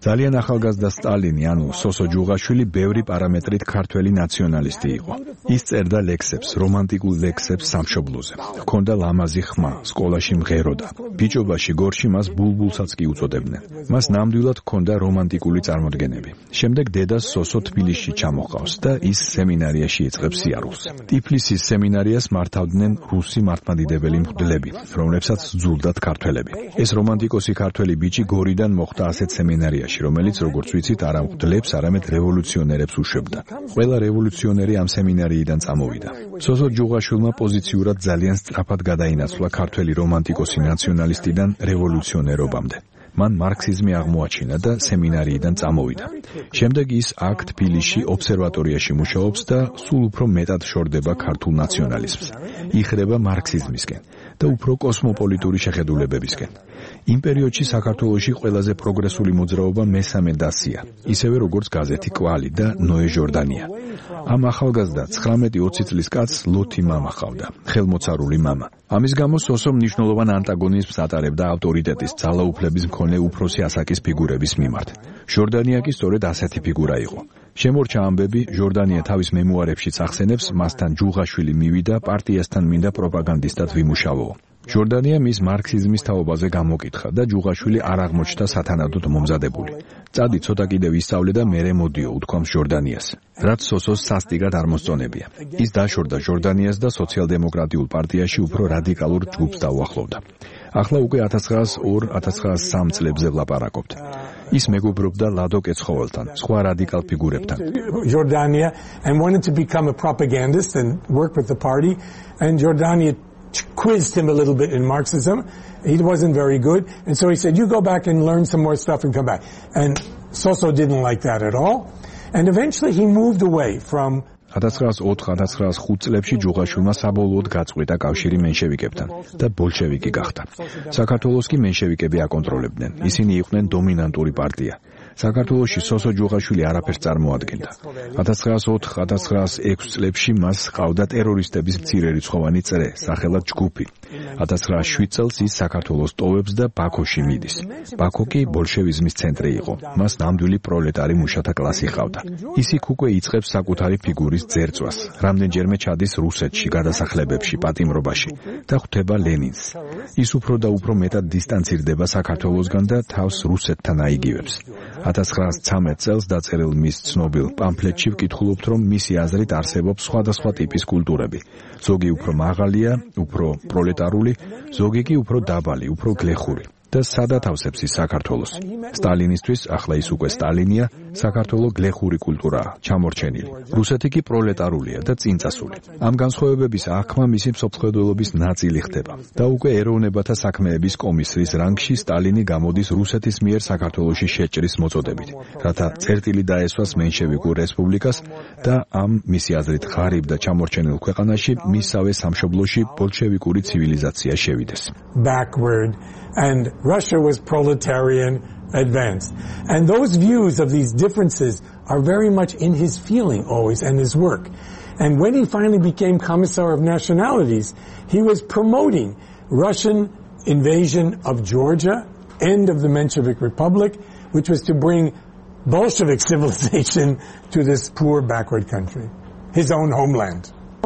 ძალიან ახალგაზრდა სტალინი, ანუ სოსო ჯუღაშვილი, ბევრი პარამეტრით ქართველი ნაციონალისტი იყო. ის წერდა ლექსებს, რომანტიკულ ლექსებს სამშობლოზე. ჰქონდა ლამაზი ხმა, სკოლაში მღეროდა. ბიჭობაში გორში მას ბულბულსაც კი უწოდებდნენ. მას ნამდვილად ჰქონდა რომანტიკული წარმოდგენები. შემდეგ დედას სოსო თბილისში ჩამოყავს და ის სემინარიაში იწყებს სიარულს. ტიფლისის სემინარიას მართავდნენ რუსი მართლმადიდებელი მღვდლები, რომლებსაც ძულდათ ქართველები. ეს რომანტიკოსი ქართველი ბიჭი გორიდან მოხვდა ასეთ სემინარიაში, რომელიც, როგორც ვიცით, არა მღვდლებს, არამედ რევოლუციონერებს უშვებდა. ყველა რევოლუციონერი ამ სემინარიიდან წამოვიდა. სოსო ჯუღაშვილმა პოზიციურად ძალიან სწრაფად გადაინაცვლა ქართველი რომანტიკოსი ნაციონალისტიდან რევოლუციონერობამდე. მან მარქსიზმი აღმოაჩინა და სემინარიიდან წამოვიდა. შემდეგ ის აქ თბილისში ობსერვატორიაში მუშაობს და სულ უფრო მეტად შორდება ქართულ ნაციონალიზმს. იხრება მარქსიზმისკენ და უფრო კოსმოპოლიტური შეხედულებებისკენ. იმ პერიოდში საქართველოში ყველაზე პროგრესული მოძრაობა მესამე დასია, ისევე როგორც გაზეთი კვალი და ნოე ჟორდანია. ამ ახალგაზრდა ცხრამეტი ოცი წლის კაცს ლოთი მამა ჰყავდა, ხელმოცარული მამა. ამის გამო სოსო მნიშვნელოვან ანტაგონიზმს ატარებდა ავტორიტეტის, ძალაუფლების მქონე უფროსი ასაკის ფიგურების მიმართ. ჟორდანია კი სწორედ ასეთი ფიგურა იყო. შემორჩა ამბები, ჟორდანია თავის მემუარებშიც ახსენებს, მასთან ჯუღაშვილი მივიდა პარტიასთან მინდა პროპაგანდისტად ვიმუშავო. ჟორდანია მის მარქსიზმის თაობაზე გამოკითხა და ჯუღაშვილი არ აღმოჩნდა სათანადოდ მომზადებული. წადი ცოტა კიდევ ისწავლე და მერე მოდიო, უთქვამს ჟორდანიას. რაც სოსოს სასტიკად არ მოსწონებია. ის დაშორდა ჟორდანიას და სოციალ-დემოკრატიულ პარტიაში უფრო რადიკალურ ჯგუფს დაუახლოვდა. ახლა უკვე ათას ცხრაას ორი ათას ცხრაას სამი წლებზე ვლაპარაკობთ. ის მეგობრობდა ლადო კეცხოველთან, სხვა რადიკალ ფიგურებთან. Jordania and wanted to become a propagandist and work with the party, and Jordania quizzed him a little bit in Marxism. He wasn't very good, and so he said, you go back and learn some more stuff and come back. And Soso didn't like that at all, and eventually he moved away from ათას ცხრაას ოთხ ათას ცხრაას ხუთ წლებში ჯუღაშვილმა საბოლოოდ გაწყვიტა კავშირი მენშევიკებთან და ბოლშევიკი გახდა. საქართველოს კი მენშევიკები აკონტროლებდნენ. ისინი იყვნენ დომინანტური პარტია. საქართველოში სოსო ჯუღაშვილი არაფერს წარმოადგენდა. ათას ცხრაას ოთხ ათას ცხრაას ექვსი წლებში მას ჰყავდა ტერორისტების მცირერიცხოვანი წრე, სახელად ჯგუფი. ათას ცხრაას შვიდ წელს ის საქართველოს ტოვებს და ბაქოში მიდის. ბაქო კი ბოლშევიზმის ცენტრი იყო. მას ნამდვილი პროლეტარი მუშათა კლასი ჰყავდა. ის იქ უკვე იწყებს საკუთარი ფიგურის ძერწვას. რამდენჯერმე ჩადის რუსეთში, გადასახლებებში, პატიმრობაში და ხვდება ლენინს. ის უფრო და უფრო მეტად დისტანცირდება საქართველოსგან და თავს რუსეთთან აიგივებს. ათას ცხრაას ცამეტ წელს დაწერილ მის ცნობილ პამფლეტში ვკითხულობთ, რომ მისი აზრით არსებობს სხვადასხვა ტიპის კულტურები. ზოგი უფრო მაღალია, უფრო პროლეტარული, ზოგი კი უფრო დაბალი, უფრო გლეხური. და სადაც ავსებს ის საქართველოს. სტალინისთვის, ახლა ის უკვე სტალინია, საქართველო გლეხური კულტურაა, ჩამორჩენილი. რუსეთი კი პროლეტარულია და წინწასული. ამ განსხვავებების აღქმა მისი მსოფლმხედველობის ნაწილი ხდება. და უკვე ეროვნებათა საქმეების კომისრის რანგში სტალინი გამოდის რუსეთის მიერ საქართველოში შეჭრის მოწოდებით, რათა წერტილი დაესვას მენშევიკურ რესპუბლიკას და ამ მისი აზრით ღარიბ და ჩამორჩენილ ქვეყანაში მისავე სამშობლოში ბოლშევიკური ცივილიზაცია შევიდეს. Backward, and Russia was proletarian, advanced. And those views of these differences are very much in his feeling always and his work. And when he finally became Commissar of Nationalities, he was promoting Russian invasion of Georgia, end of the Menshevik Republic, which was to bring Bolshevik civilization to this poor backward country, his own homeland.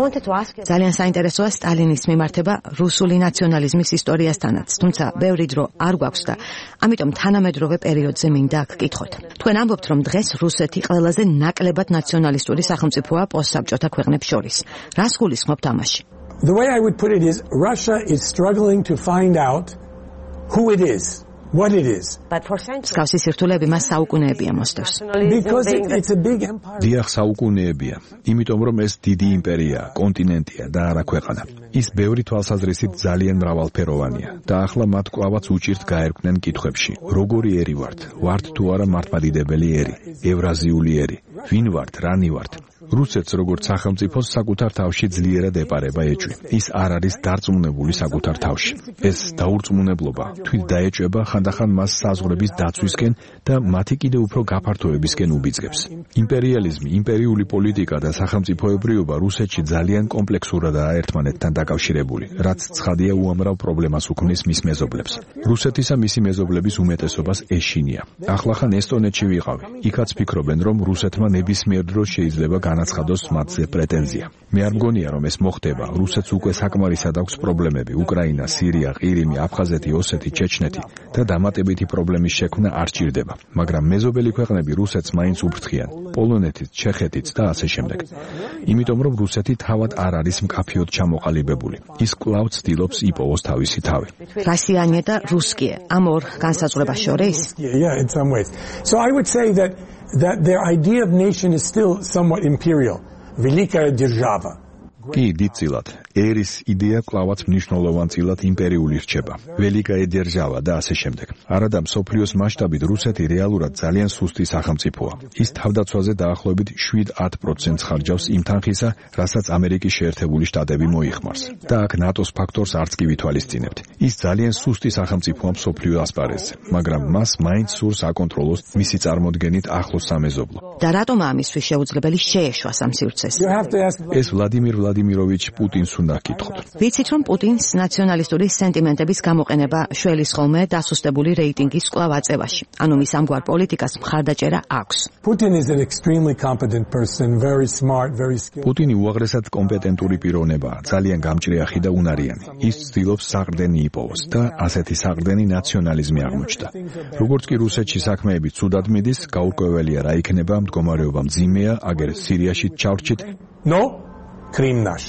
ძალიან საინტერესოა სტალინის მიმართება რუსული ნაციონალიზმის ისტორიასთანაც, თუმცა ბევრი დრო არ გვაქვს და ამიტომ თანამედროვე პერიოდზე მინდა გკითხოთ. თქვენ ამბობთ, რომ დღეს რუსეთი ყველაზე ნაკლებად ნაციონალისტური სახელმწიფოა პოსტსაბჭოთა ქვეყნებს შორის. რას გულისხმობთ ამაში? The way I would put it is Russia is struggling to find out who it is. What it is. მსგავსი სირთულეები მას საუკუნეებია მოსდევს. Because it, it's a big empire. დიახ, საუკუნეებია, იმიტომ რომ ეს დიდი იმპერიაა, კონტინენტია და არა ქვეყანა. ის ბევრი თვალსაზრისით ძალიან მრავალფეროვანია და ახლა მათ კვლავაც უჭირთ გაერკვნენ კითხვებში. როგორი ერი ვართ? ვართ თუ არა მართლმადიდებელი ერი, ევრაზიული ერი? ვინ ვართ? რანი ვართ? რუსეთს როგორც სახელმწიფოს საკუთარ თავში ძლიერად ეპარება ეჭვი. ის არ არის დარწმუნებული საკუთარ თავში. ეს დაურწმუნებლობა თვით დაეჭვება ხანდახან მას საზღვრების დაცვისკენ და მათი კიდევ უფრო გაფართოებისკენ უბიძგებს. იმპერიალიზმი, იმპერიული პოლიტიკა და სახელმწიფოებრიობა რუსეთში ძალიან კომპლექსურადაა ერთმანეთთან დაკავშირებული, რაც ცხადია უამრავ პრობლემას უქმნის მის მეზობლებს. რუსეთისა მისი მეზობლების უმეტესობას ეშინია. ახლახან ესტონეთში ვიყავი. იქაც ფიქრობენ, რომ რუსეთმა ნებისმიერ დროს შეიძლება განაცხადოს მათზე პრეტენზია. მე არ მგონია, რომ ეს მოხდება. რუსეთს უკვე საკმარისად აქვს პრობლემები: უკრაინა, სირია, ყირიმი, აფხაზეთი, ოსეთი, ჩეჩნეთი და დამატებითი პრობლემის შექმნა არ ჭირდება. მაგრამ მეზობელი ქვეყნები რუსეთს მაინც უფრთხიან: პოლონეთიც, ჩეხეთიც და ასე შემდეგ. იმიტომ რომ რუსეთი თავად არ არის მკაფიოდ ჩამოყალიბებული. ის კვლავ ცდილობს იპოვოს თავისი თავი. Россияне და რუსკიე ამ ორ განსაზღვრებას შორის? Yeah, in some ways. So I would say that that their idea of nation is still somewhat imperial. Velikaya держава. კი, დიდწილად. ერის იდეა კვლავაც მნიშვნელოვან წილად იმპერიული რჩება. ველიკაია დერჟავა და ასე შემდეგ. არადა მსოფლიოს მასშტაბით რუსეთი რეალურად ძალიან სუსტი სახელმწიფოა. ის თავდაცვაზე დაახლოებით შვიდ-ათ პროცენტს ხარჯავს იმ თანხისა, რასაც ამერიკის შეერთებული შტატები მოიხმარს. და აქ ნატოს ფაქტორს არც კი ვითვალისწინებთ. ის ძალიან სუსტი სახელმწიფოა მსოფლიო ასპარეზზე, მაგრამ მას მაინც სურს აკონტროლოს მისი წარმოდგენით ახლოს სამეზობლო. და რატომ ამისთვის შეუძლებელი შეეშვა ამ სივრცეს? ეს ვლადიმირ ვლადიმიროვიჩ პუტინს უნდა გკითხოთ. ვიცით, რომ პუტინს ნაციონალისტური სენტიმენტების გამოყენება შველის ხოლმე დასუსტებული რეიტინგის კვლავ აწევაში. ანუ მის ამგვარ პოლიტიკას მხარდაჭერა აქვს. Putin is an extremely competent person, very smart, very skilled. პუტინი უაღრესად კომპეტენტური პიროვნებაა, ძალიან გამჭრიახი და უნარიანი. ის ცდილობს საყრდენი იპოვოს და ასეთი საყრდენი ნაციონალიზმი აღმოჩნდა. როგორც კი რუსეთში საქმეები ცუდად მიდის, გაურკვეველია რა იქნება, მდგომარეობა მძიმეა, აგერ სირიაში ჩავრჩით. No, Krim nash.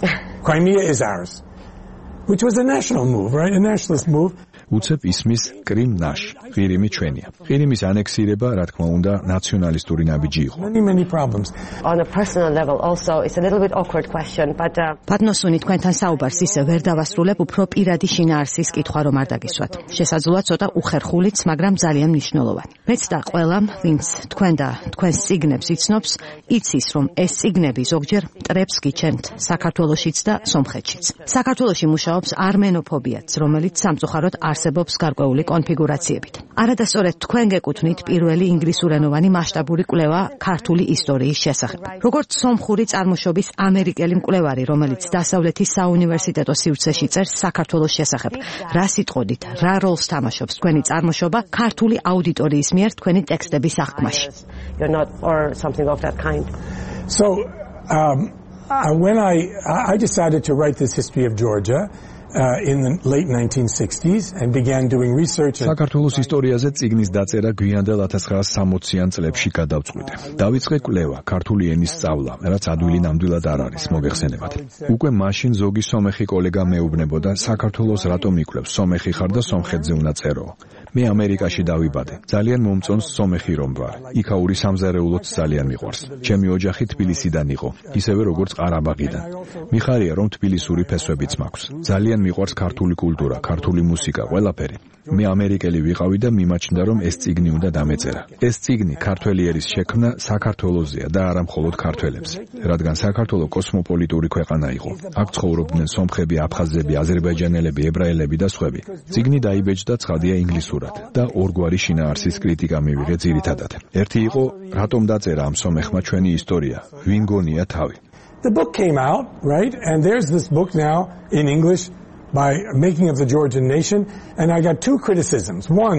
Crimea is ours. Which was a national move, right? A nationalist move. უცებ ისმის კრიმ ნაშ, ყირიმი ჩვენია. ყირიმის ანექსირება, რა თქმა უნდა, ნაციონალისტური ნაბიჯი იყო. Many, many problems. On a personal level also, it's a little bit awkward question, but... Uh... პატნოსუნი თქვენთან საუბარს ისე ვერ დავასრულებ, უფრო პირადი შინაარსის კითხვა რომ არ დაგისვათ. შესაძლოა ცოტა უხერხულიც, მაგრამ ძალიან მნიშვნელოვანი. მეც და ყველამ, ვინც თქვენ და თქვენს წიგნებს იცნობს, იცის, რომ ეს წიგნები ზოგჯერ მტრებს გიჩენთ საქართველოშიც და სომხეთშიც. საქართველოში მუშაობს armenofobia-ც, რომელიც სამწუხაროდ არსებობს გარკვეული კონფიგურაციებით. არადასწორად თქვენ გეკუთვნით პირველი ინგლისურენოვანი მასშტაბური კვლევა ქართული ისტორიის შესახებ. როგორც სომხური წარმოშობის ამერიკელი მკვლევარი, რომელიც დასავლეთის საუნივერსიტეტო სივრცეში წერს საქართველოს შესახებ, რა სიტყოდით, რა როლს თამაშობს თქვენი წარმოშობა ქართული აუდიტორიის მიერ თქვენი ტექსტების აღქმაში? You're not or something of that kind. So um, uh, when I I decided to write this history of Georgia Uh, in the late nineteen sixties and began doing research. საქართველოს ისტორიაზე წიგნის დაწერა გვიანდელ ათას ცხრაას სამოციან წლებში გადავწყვიტე. დავიწყე კვლევა, ქართული ენის სწავლა, რაც ადვილი ნამდვილად არ არის, მოგეხსენებათ. უკვე მაშინ ზოგი სომეხი კოლეგა მეუბნებოდა, საქართველოს რატომ იკვლევს, სომეხი ხარ და სომხეთზე უნდა წერო. მე ამერიკაში დავიბადე. ძალიან მომწონს სომეხი რომ ვარ. იქაური სამზარეულოც ძალიან მიყვარს. ჩემი ოჯახი თბილისიდან იყო, ისევე როგორც ყარაბაღიდან. მიხარია რომ თბილისური ფესვებიც მაქვს. ძალიან მიყვარს ქართული კულტურა, ქართული მუსიკა, ყველაფერი. მე ამერიკელი ვიყავი და მიმაჩნდა რომ ეს წიგნი უნდა დამეწერა. ეს წიგნი ქართველი ერის შექმნა საქართველოსზეა და არა მხოლოდ ქართველებს, რადგან საქართველო კოსმოპოლიტური ქვეყანა იყო. აქ ცხოვრობდნენ სომხები, აფხაზები, აზერბაიჯანელები, ებრაელები და სხვები. წიგნი დაიბეჭდა ცხადია ინგლისურად და ორგვარი შინაარსის კრიტიკა მივიღე ძირითადად. ერთი იყო, რატომ დაწერა ამ სომეხმა ჩვენი ისტორია, ვინ გონია თავი. The book came out, right? And there's this book now in English by Making of the Georgian Nation, and I got two criticisms. One,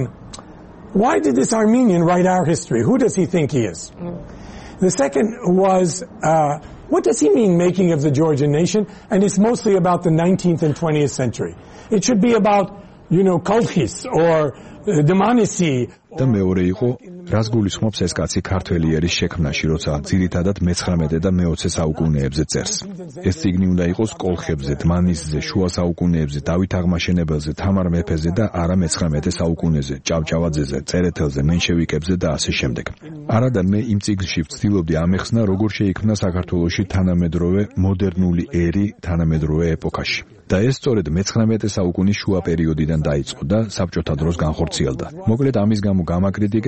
why did this Armenian write our history? Who does he think he is? Mm. The second was, uh, what does he mean, making of the Georgian nation? And it's mostly about the nineteenth and twentieth century. It should be about, you know, Kolchis or uh, Dmanisi. და მეორე იყო, რას გულისხმობს ეს კაცი ქართველი ერის შექმნაში, როცა ძირითადად მეცხრამეტე და მეოცე საუკუნეებზე წერს. ეს წიგნი უნდა იყოს კოლხებზე, დმანისზე, შუა საუკუნეებზე, დავით აღმაშენებელზე, თამარ მეფეზე და არა მეცხრამეტე საუკუნეზე, ჭავჭავაძეზე, წერეთელზე, მენშევიკებზე და ასე შემდეგ. არადა მე იმ წიგნში ვცდილობდი ამეხსნა, როგორ შეიქმნა საქართველოში თანამედროვე მოდერნული ერი თანამედროვე ეპოქაში. და ეს სწორედ მეცხრამეტე საუკუნის შუა პერიოდიდან დაიწყო და საბჭოთა დროს განხორციელდა. მოკლედ ამის გამო გამაკრიტიკეს და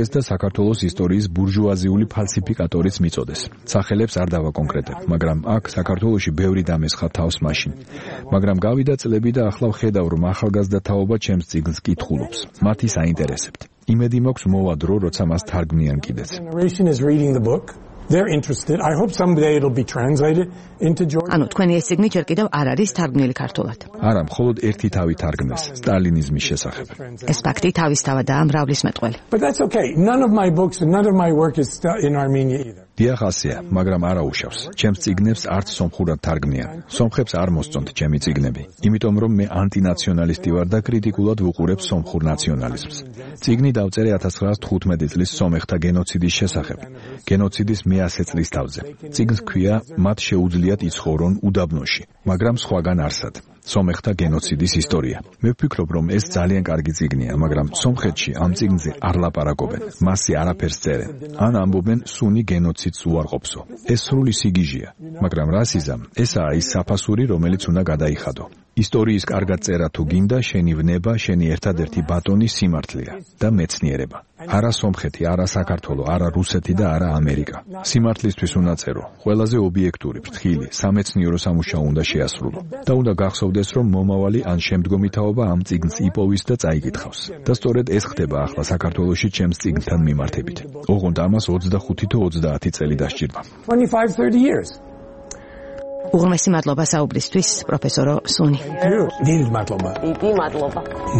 საქართველოს ისტორიის ბურჟუაზიული ფალსიფიკატორიც მიწოდეს. სახელებს არ დავაკონკრეტებ, მაგრამ აქ საქართველოში ბევრი დამესხა თავს მაშინ. მაგრამ გავიდა წლები და ახლა ვხედავ, რომ ახალგაზრდა თაობა ჩემს წიგნს კითხულობს. მათი საინტერესებთ. იმედი მაქვს მოვა დრო, როცა მას თარგმნიან კიდეც. They're interested. I hope someday it'll be translated into Georgian. ანუ თქვენი ეს წიგნი ჯერ კიდევ არ არის თარგმნილი ქართულად. არა, მხოლოდ ერთი თავი თარგმნეს სტალინიზმის შესახებ. ეს ფაქტი თავისთავადაა მრავლის მეტყველი. But that's okay. None of my books and none of my work is in Armenia either. დიახ, ასეა, მაგრამ არა უშავს. ჩემს წიგნებს არც სომხურად თარგმნიან. სომხებს არ მოსწონთ ჩემი წიგნები, იმიტომ რომ მე ანტინაციონალისტი ვარ და კრიტიკულად ვუყურებ სომხურ ნაციონალიზმს. წიგნი დავწერე ათას ცხრაას თხუთმეტი წლის სომეხთა გენოციდის შესახებ. გენოციდის მეასე წლის თავზე. წიგნს ქვია მათ შეუძლიათ იცხოვრონ უდაბნოში, მაგრამ სხვაგან არსად. სომეხთა გენოციდის ისტორია. მე ვფიქრობ, რომ ეს ძალიან კარგი წიგნია, მაგრამ სომხეთში ამ წიგნზე არ ლაპარაკობენ. მასზე არაფერს წერენ. ან ამბობენ სუნი გენოციდს უარყოფსო. ეს სრული სიგიჟეა, მაგრამ რასიზმ ესაა ის საფასური, რომელიც უნდა გადაიხადო. ისტორიის კარგად წერა თუ გინდა, შენი ვნება, შენი ერთადერთი ბატონი სიმართლეა და მეცნიერება. არა სომხეთი, არა საქართველო, არა რუსეთი და არა ამერიკა. სიმართლისთვის უნდა წერო. ყველაზე ობიექტური, ფრთხილი, სამეცნიერო სამუშაო უნდა შეასრულო. და უნდა გახსოვდეს, რომ მომავალი ან შემდგომი თაობა ამ წიგნს იპოვის და წაიკითხავს. და სწორედ ეს ხდება ახლა საქართველოში ჩემს წიგნთან მიმართებით. ოღონდ ამას ოცდახუთი თუ ოცდაათი წელი დასჭირდა. twenty-five thirty years. უღრმესი მადლობა საუბრისთვის, პროფესორო სუნი. დიდი მადლობა. დიდი მადლობა.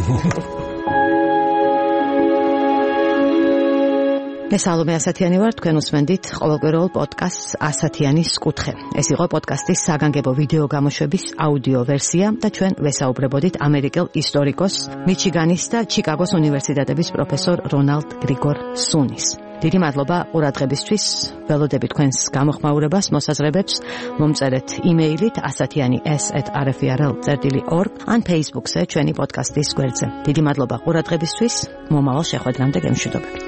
მე სალომე ასათიანი ვარ, თქვენ უსმენთ ყოველკვირეულ პოდკასტს ასათიანის კუთხე. ეს იყო პოდკასტის საგანგებო ვიდეო გამოშვების აუდიო ვერსია და ჩვენ ვესაუბრებოდით ამერიკელ ისტორიკოს, მიჩიგანის და ჩიკაგოს უნივერსიტეტების პროფესორ რონალდ გრიგორ სუნის. დიდი მადლობა ყურადღებისთვის. ველოდებით თქვენს გამოხმაურებას, მოსაზრებებს, მომწერეთ იმეილით ასათიანი s at r f r l dot org ან Facebook-ზე ჩვენი პოდკასტის გვერდზე. დიდი მადლობა ყურადღებისთვის. მომავალ შეხვედრამდე გემშვიდობებით.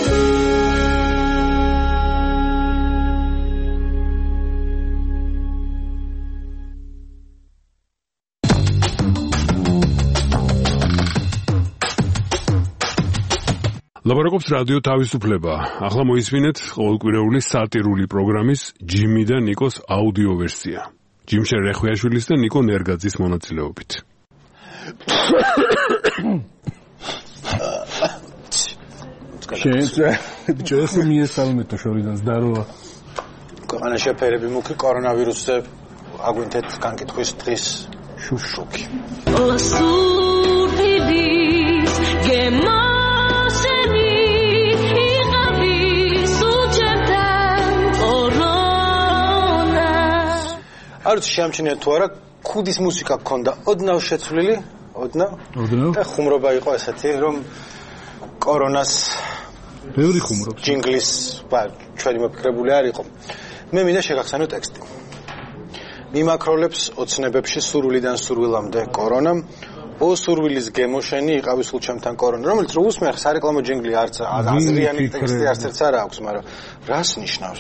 ლაპარაკობს რადიო თავისუფლება. ახლა მოისმინეთ ყოველკვირეული სატირული პროგრამის ჯიმი და ნიკოს აუდიო ვერსია. ჯიმშენ რეხვიაშვილის და ნიკო ნერგაძის მონაწილეობით. შეიძლება ბიჭო მიესალმეთო შორიდან ზდაროა. ქვეყანაში შეფერები მუქი კორონავირუსზე აგვინთეთ განკითხვის დღის შუშუკი. არც შემჩნია თუ არა ქუდის მუსიკა გქონდა ოდნავ შეცვლილი ოდნავ და ხუმრობა იყო ესეთი რომ კორონას ბევრი ხუმრობს ჯინგლის ბა ჩვენი მოფიქრებული არ იყო მე მინდა შეგახსენო ტექსტი მიმაქროლებს ოცნებებში სურვილიდან სურვილამდე კორონამ ო სურვილის გემოშენი იყავის სულ ჩემთან კორონა რომელიც რო უსმენ სარეკლამო ჯინგლი არც აზრიანი ტექსტი არც ერთს არ აქვს მაგრამ რას ნიშნავს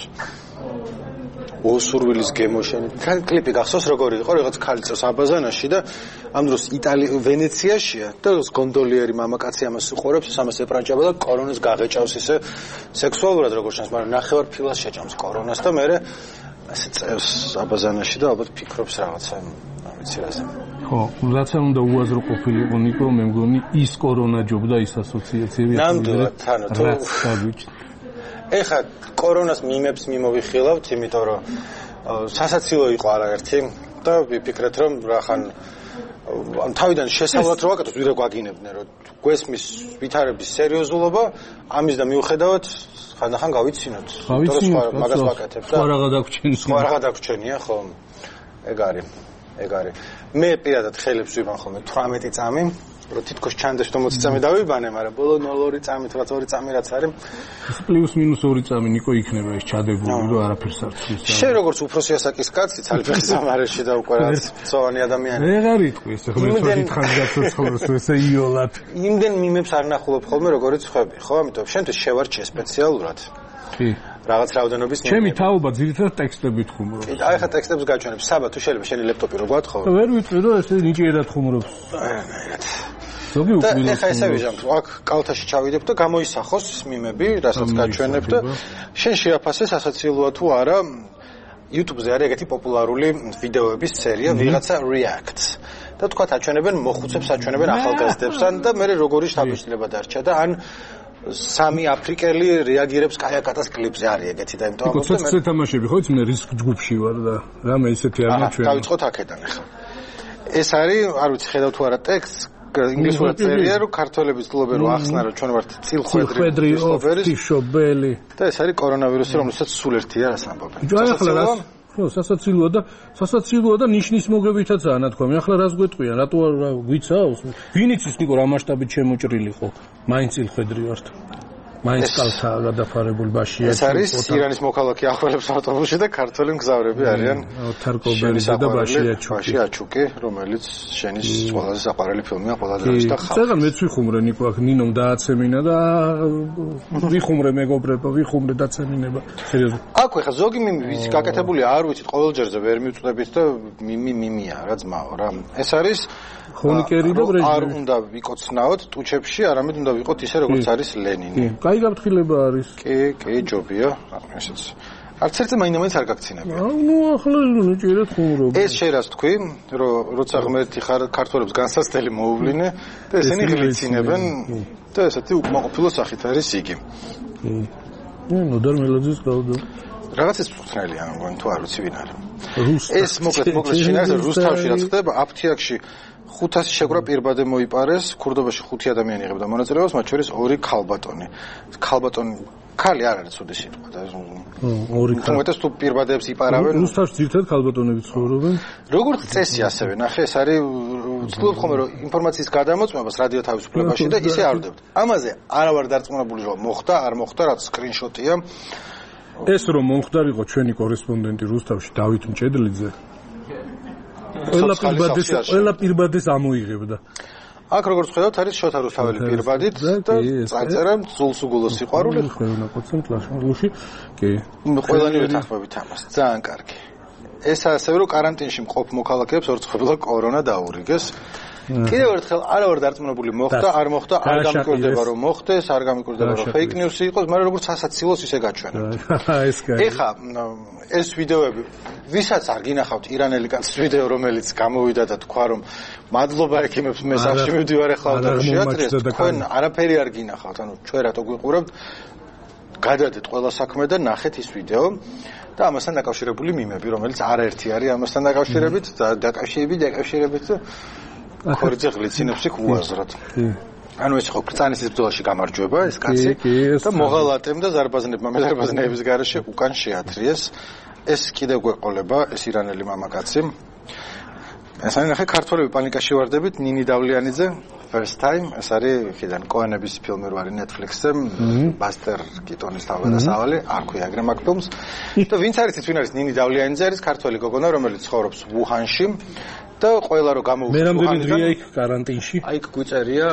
ო სურვილის გემოშენი თან კლიპი გახსოვს როგორი იყო რაღაც ქალი წავს აბაზანაში და ამ დროს იტალი ვენეციაშია და გონდოლიერი მამაკაცი ამას უყურებს ამას ეპრანჭება და კორონას გაღეჭავს ისე სექსუალურად როგორ ჩანს მაგრამ ნახევარ ფილას შეჭამს კორონას და მე ასე წევს აბაზანაში და ალბათ ფიქრობს რაღაცა ამიცი რაზე ხო რაც არ უნდა უაზრო ყოფილიყო ნიკო მე მგონი ის კორონა ჯობდა ის ასოციაციები ნამდვილად თანო თუ ეხა კორონას მიმებს მიმოვიხილავთ, იმიტომ რომ სასაცილო იყო არაერთი და ვიფიქრეთ რომ რახან თავიდან შესავლად რო ვაკეთოთ, ვირა გვაგინებდნენ რომ გვესმის ვითარების სერიოზულობა, ამის და მიუხედავად ხანდახან გავიცინოთ. გავიცინოთ, მაგას ვაკეთებ და სხვა რაღა დაგვრჩენია. სხვა რაღა დაგვრჩენია, ხო? ეგ არის, ეგ არის. მე პირადად ხელებს ვიბან ხოლმე თვრამეტი წამი რო თითქოს ჩანდეს რომ ოცი წამი დავიბანე, მაგრამ ბოლო ნოლ ორი წამი, რაც ორი წამი რაც არის. პლუს მინუს ორი წამი ნიკო იქნება ეს ჩადებული, რომ არაფერს არ ცვლის. შენ როგორც უფროსი ასაკის კაცი, ცალფეხის სამარეში და უკვე რაც მწოვანი ადამიანი. ვეღარ იტყვი ეს ხოლმე თვითონ ხან გაცოცხლოს ესე იოლად. იმდენ მიმებს არ ნახულობ ხოლმე როგორიც ხვები, ხო? ამიტომ შენთვის შევარჩიე სპეციალურად. კი. რაღაც რაოდენობის ჩემი თაობა ძირითადად ტექსტებით ხუმრობს. კი, აი ხა ტექსტებს გაჩვენებ. საბა თუ შეიძლება შენი ლეპტოპი რო გვათხოვო. ვერ ვიტყვი რომ ესე ნიჭიერად ხუმრობს. და ეხა ესე ვიჟამთ, აქ კალთაში ჩავიდებ და გამოისახოს მიმები, რასაც გაჩვენებ და შენ შეაფასე სასაცილოა თუ არა YouTube-ზე არის ეგეთი პოპულარული ვიდეოების სერია ვიღაცა reacts და თქვა აჩვენებენ მოხუცებს, აჩვენებენ ახალგაზრდებსან და მე როგორი შთაბეჭდილება დარჩა და ან სამი აფრიკელი რეაგირებს კაიაკატას კლიპზე არის ეგეთი და იმიტომ ამბობ და მე ცოტა თამაშები ხო იცი მე რისკ ჯგუფში ვარ და რამე ისეთი არ მაჩვენა. დავიწყოთ აქედან ახლა. ეს არის, არ ვიცი ხედავ თუ არა ტექსტს, ინგლისურად წერია, რომ ქართველები ცდილობენ რომ ახსნა რომ ჩვენ ვართ წილხვედრი ღვთისმშობელი და ეს არის კორონავირუსი, რომელსაც სულ ერთია რას ამბობენ. ჯერ ახლა რას ხო სასაცილოა და სასაცილოა და ნიშნის მოგებითაცაა ნათქვამი. ახლა რას გვეტყვიან, რატო გვიცავს? ვინ იცის ნიკო რა მასშტაბით შემოჭრილიყო? მაინც წილხვედრი ვართ. მაინც კალთაა გადაფარებული ბაშია. ეს არის ირანის მოქალაქე ახვალებს ავტობუსში და ქართველი მგზავრები არიან თარკობელი და ბაშია ჩუკი, რომელიც შენის ყველაზე საყვარელი ფილმია ყველაზე არის და ხალხი. წეგან მეც ვიხუმრე ნიკო აქ ნინომ დააცემინა და ვიხუმრე მეგობრებო, ვიხუმრე დაცემინება. სერიოზულად. აქ ხა ზოგი მიმი ვიცი გაკეთებული არ ვიცით ყოველ ჯერზე ვერ მივწდებით და მიმი მიმია რა ძმაო რა. ეს არის ხონიკერი და ბრეჟნევი. არ უნდა ვიკოცნაოთ ტუჩებში, არამედ უნდა ვიყოთ ისე როგორც არის ლენინი. კაი გაფრთხილება არის. კი, კი, ჯობია. ესეც. არც ერთი მაინც არ გაქცინებია. ნუ ახლა ნიჭიერად ხუმრობ. ეს შე რას თქვი, რომ როცა ღმერთი ქართველებს განსაცდელი მოუვლინე და ესენი ღმერთინებენ და ესეთი უკმაყოფილო სახით არის იგი. ნუ ნოდარ მელოძის გავდო. რაღაცის ფუძნელია, მგონი თუ არ ვიცი ვინ არის. ეს მოკლედ მოკლედ შენ არის რუსთავში რაც ხდება, აფთიაქში ხუთასი შეკრა პირბადე მოიპარეს, ქურდობაში ხუთი ადამიანი იღებდა მონაწილეობას, მათ შორის ორი ქალბატონი. ქალბატონი ქალი არ არის ცუდი სიტყვა და ორი ქალი. თუმცა თუ პირბადეებს იპარავენ, რუსთავში ძირითადად ქალბატონები ცხოვრობენ. როგორც წესი ასევე, ნახე, ეს არის ვცდილობ ხოლმე რომ ინფორმაციის გადამოწმებას რადიო თავისუფლებაში და ისე არ ვდებთ. ამაზე არა ვარ დარწმუნებული რომ მოხდა, არ მოხდა, რაც სკრინშოტია. ეს რომ მომხდარიყო ჩვენი კორესპონდენტი რუსთავში დავით მჭედლიძე ყველა პირბადეს ყველა პირბადეს ამოიღებდა. აქ როგორც ხედავთ არის შოთა რუსთაველი პირბადით და წარწერა ზულსუგულო სიყვარული ხეუნა კოცემ კლაშმულში კი ყველანი ვეთანხმებით ამას ძალიან კარგი. ეს ასევე რომ კარანტინში მყოფ მოქალაქეებს ორწყებილა კორონა დაურიგეს. კიდევ ერთხელ არა ვარ დარწმუნებული მოხდა, არ მოხდა, არ გამიკვირდება რომ მოხდეს, არ გამიკვირდება რომ fake news-ი იყოს, მაგრამ როგორც სასაცილოს ისე გაჩვენებთ. ეს კაი. ეხა ეს ვიდეოები, ვისაც არ გინახავთ ირანელი კაცის ვიდეო, რომელიც გამოვიდა და თქვა რომ მადლობა ექიმებს, მე სახში მივდივარ ახლა და შეატრიეს, თქვენ არაფერი არ გინახავთ, ანუ ჩვენ რატო გვიყურებთ? გადადეთ ყველა საქმე და ნახეთ ის ვიდეო. და ამასთან დაკავშირებული მიმები, რომელიც არაერთი არის ამასთან დაკავშირებით, დაკავშირებით, დაკავშირებით და ხორიძე გლიცინებს იქ უაზრად. ანუ ეს ხო ბრიტანეთის ბრძოლაში გამარჯვება ეს კაცი და მოღალატემ და ზარბაზნებმა მე ზარბაზნების გარეშე უკან შეათრიეს. ეს კიდევ გვეყოლება ეს ირანელი მამაკაცი. ეს არის ნახე ქართველები პანიკაში ვარდებით ნინი დავლიანიძე first time ეს არის ხიდან კოენების ფილმი რო არის Netflix-ზე ბასტერ კიტონის თავგადასავალი არ ქვია ეგრე მაგ ფილმს და ვინც არის ის ვინ არის ნინი დავლიანიძე არის ქართველი გოგონა რომელიც ცხოვრობს ვუჰანში და ყველა რო გამოუშვი მე რამდენი დღეა იქ კარანტინში აი იქ გვიწერია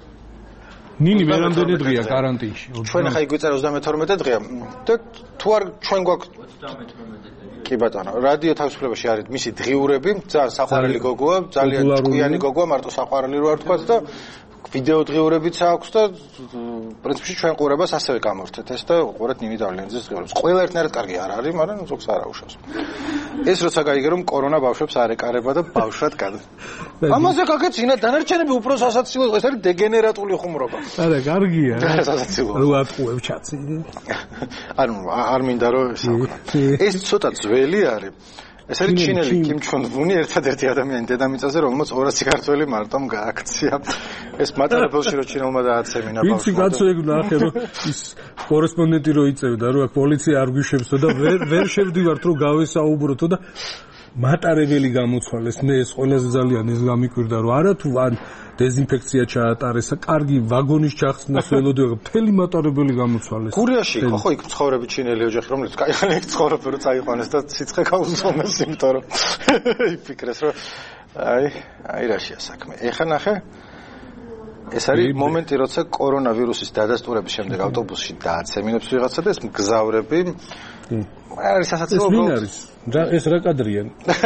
ნინი მე რამდენი დღეა კარანტინში ჩვენ ახლა იქ გვიწერა ოცდამეთორმეტე დღეა და თუ არ ჩვენ გვაქვს კი ბატონო, რადიო თავისუფლებაში არის მისი დღიურები, ძალიან საყვარელი გოგოა, ძალიან ჭკვიანი გოგოა, მარტო საყვარელი რო არ თქვა და ვიდეო დღიურებიც აქვს და პრინციპში ჩვენ ყურებას ასევე გამოვხდეთ ეს და ყურეთ ნინი დავლიანიძეს დღიურებს. ყველა ერთნაირად კარგი არ არის, მაგრამ ზოგს არ აუშავს. ეს როცა გაიგე რომ კორონა ბავშვებს არ ეკარება და ბავშვად გადა. ამაზე გაგეცინა დანარჩენები უფრო სასაცილო, ეს არის დეგენერატული ხუმრობა. არა, კარგია. სასაცილო. რო ატყუებ ჩაცი. ანუ არ მინდა რომ ეს ცოტა ძველი არის. ეს არის ჩინელი კიმ ჩონ ვუნი ერთადერთი ადამიანი დედამიწაზე რომელმაც ორასი ქართველი მარტომ გააქცია ეს მატარებელში რო ჩინელმა დააცემინა ბავშვს ვიცი კაცო ეგ ნახე რომ ის კორესპონდენტი რო იწევდა რომ პოლიცია არ გვიშებსო და ვერ ვერ შევდივართ რომ გავესაუბროთო და მატარებელი გამოცვალეს მე ეს ყველაზე ძალიან ეს გამიკვირდა რომ არა თუ ან დეზინფექცია ჩაატარეს, კარგი ვაგონის ჩახსნას ველოდი, მთელი მატარებელი გამოცვალეს. გურიაში იყო ხო იქ ცხოვრები ჩინელი ოჯახი, რომელიც კაიხანი იქ ცხოვრობ, რომ წაიყვანეს და სიცხე გაუზომეს, იმიტომ რომ იფიქრეს, რომ აი, აი რაშია საქმე. ეხა ნახე. ეს არის მომენტი, როცა კორონავირუსის დადასტურების შემდეგ ავტობუსში დააცემინებს ვიღაცა და ეს მგზავრები არის სასაცილო ვინ არის? ეს რა კადრია?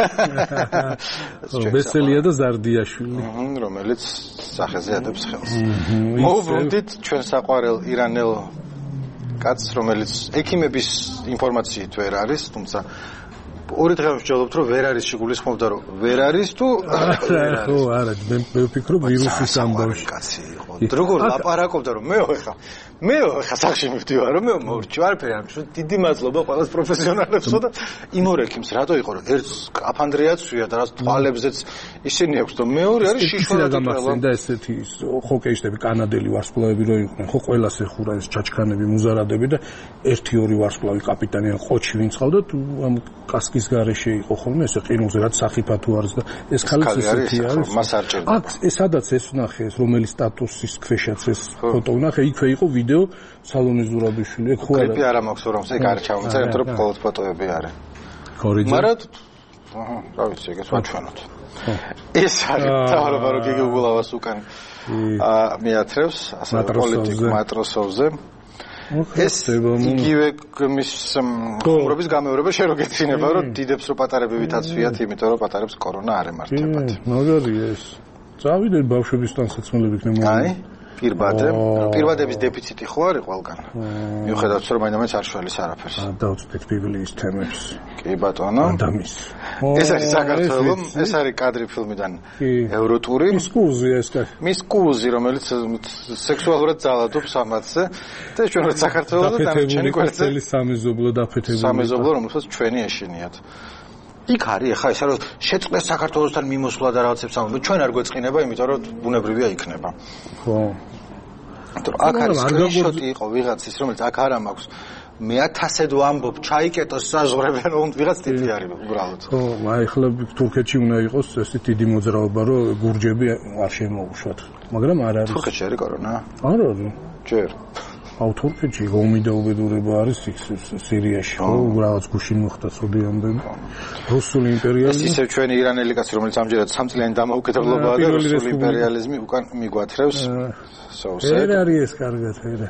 ბესელია და ზარდიაშვილი, რომელიც სახეზე ადებს ხელს. მოვუბრუნდით ჩვენ საყვარელ ირანელ კაცს, რომელიც ექიმების ინფორმაციით ვერ არის, თუმცა ორი დღე ვსჯელობთ, რომ ვერ არის შეგულისხმობდა, რომ ვერ არის თუ ხო, არა, მე მე ვფიქრობ ვირუსის ამბავში. კაცი იყო. როგორ ლაპარაკობდა, რომ მე ხა მე ხა სახში მივდივარ, რომ მე მორჩი ვარფერი ამ შუთ დიდი მადლობა ყველას პროფესიონალებსო და იმ ორ ექიმს რატო იყო, რომ ერთ აფანდრიაცვია და რაც თვალებზეც ისინი აქვს და მეორე არის შიშველი და ესეთი ჰოკეისტები, კანადელი ვარსკვლავები რო იყვნენ, ხო ყველას ეხურა ეს ჩაჩქანები, მუზარადები და ერთი ორი ვარსკვლავი კაპიტანი ან ხოჩი ვინც ყავდა ამ კასკის გარეშე იყო ხოლმე ესე ყინულზე რაც სახიფა თუ არის და ეს ხალხი ესეთი არის მას არ ჭირდება. აქ ეს სადაც ეს ვნახე ეს რომელი სტატუსის ქვეშაც ეს ფოტო ვნახე, იქვე იყო ვიდეო სალონის ზურაბიშვილი, ეგ ხო არა? კლიპი არ მაქვს რომ ეს არ ჩავწერე, იმიტომ რომ მხოლოდ ფოტოები არის. კორიჯი. მაგრამ აჰა, რა ვიცი, ეგეც ვაჩვენოთ. ეს არის თავრობა რო გიგულავას უკან აა მიათრევს ასე პოლიტიკ მატროსოვზე. ეს იგივე მის ხუმრობის გამეორება შენ რო გეცინება, რომ დიდებს რო პატარები ვითაცვიათ, იმიტომ რომ პატარებს კორონა არ ემართებათ. მაგარია ეს. წავიდეთ ბავშვების თანსაცმელები იქნება. აი პირბადე, პირბადების დეფიციტი ხო არის ყველგან. მიუხედავად რომ მაინც არ შველის არაფერს. დავწვდით ბიბლიის თემებს. კი ბატონო. ადამიანის. ეს არის საქართველო, ეს არის კადრი ფილმიდან ევროტური. მის კუზია ეს კაცი. მის კუზი, რომელიც სექსუალურად ძალადობს ამათზე და ჩვენ ვართ საქართველოს და დანარჩენი გვერდზე სამეზობლო დაფეთებული. სამეზობლო, რომელსაც ჩვენი ეშინიათ. იქ არის ხა ესა რომ შეწყდეს საქართველოსთან მიმოსვლა და რაღაცებს ამბობ, ჩვენ არ გვეწყინება, იმიტომ რომ ბუნებრივია იქნება. ხო. იმიტომ აქ არის სკრინშოტი იყო ვიღაცის, რომელიც აქ არა მაქვს. მე ათასად ვამბობ, ჩაიკეტოს საზღვრებენ, ვიღაც ტიპი არის უბრალოდ. ხო, აი ხლა თურქეთში უნდა იყოს ესე დიდი მოძრაობა, რომ გურჯები არ შემოუშვათ. მაგრამ არ არის. თურქეთში არის კორონა? არ არის. ჯერ. აუ თურქეთში ომი და უბედურება არის სირიაში, ხო, რაღაც გუშინ მოხდა ცუდი ამბები. რუსული იმპერიალიზმი. ისე ჩვენი ირანელი კაცი, რომელიც ამჯერად სამწლიანი დამოუკიდებლობაა და რუსული იმპერიალიზმი უკან მიგვათრევს. სოუსე. ეს არის ეს კარგად, ერე.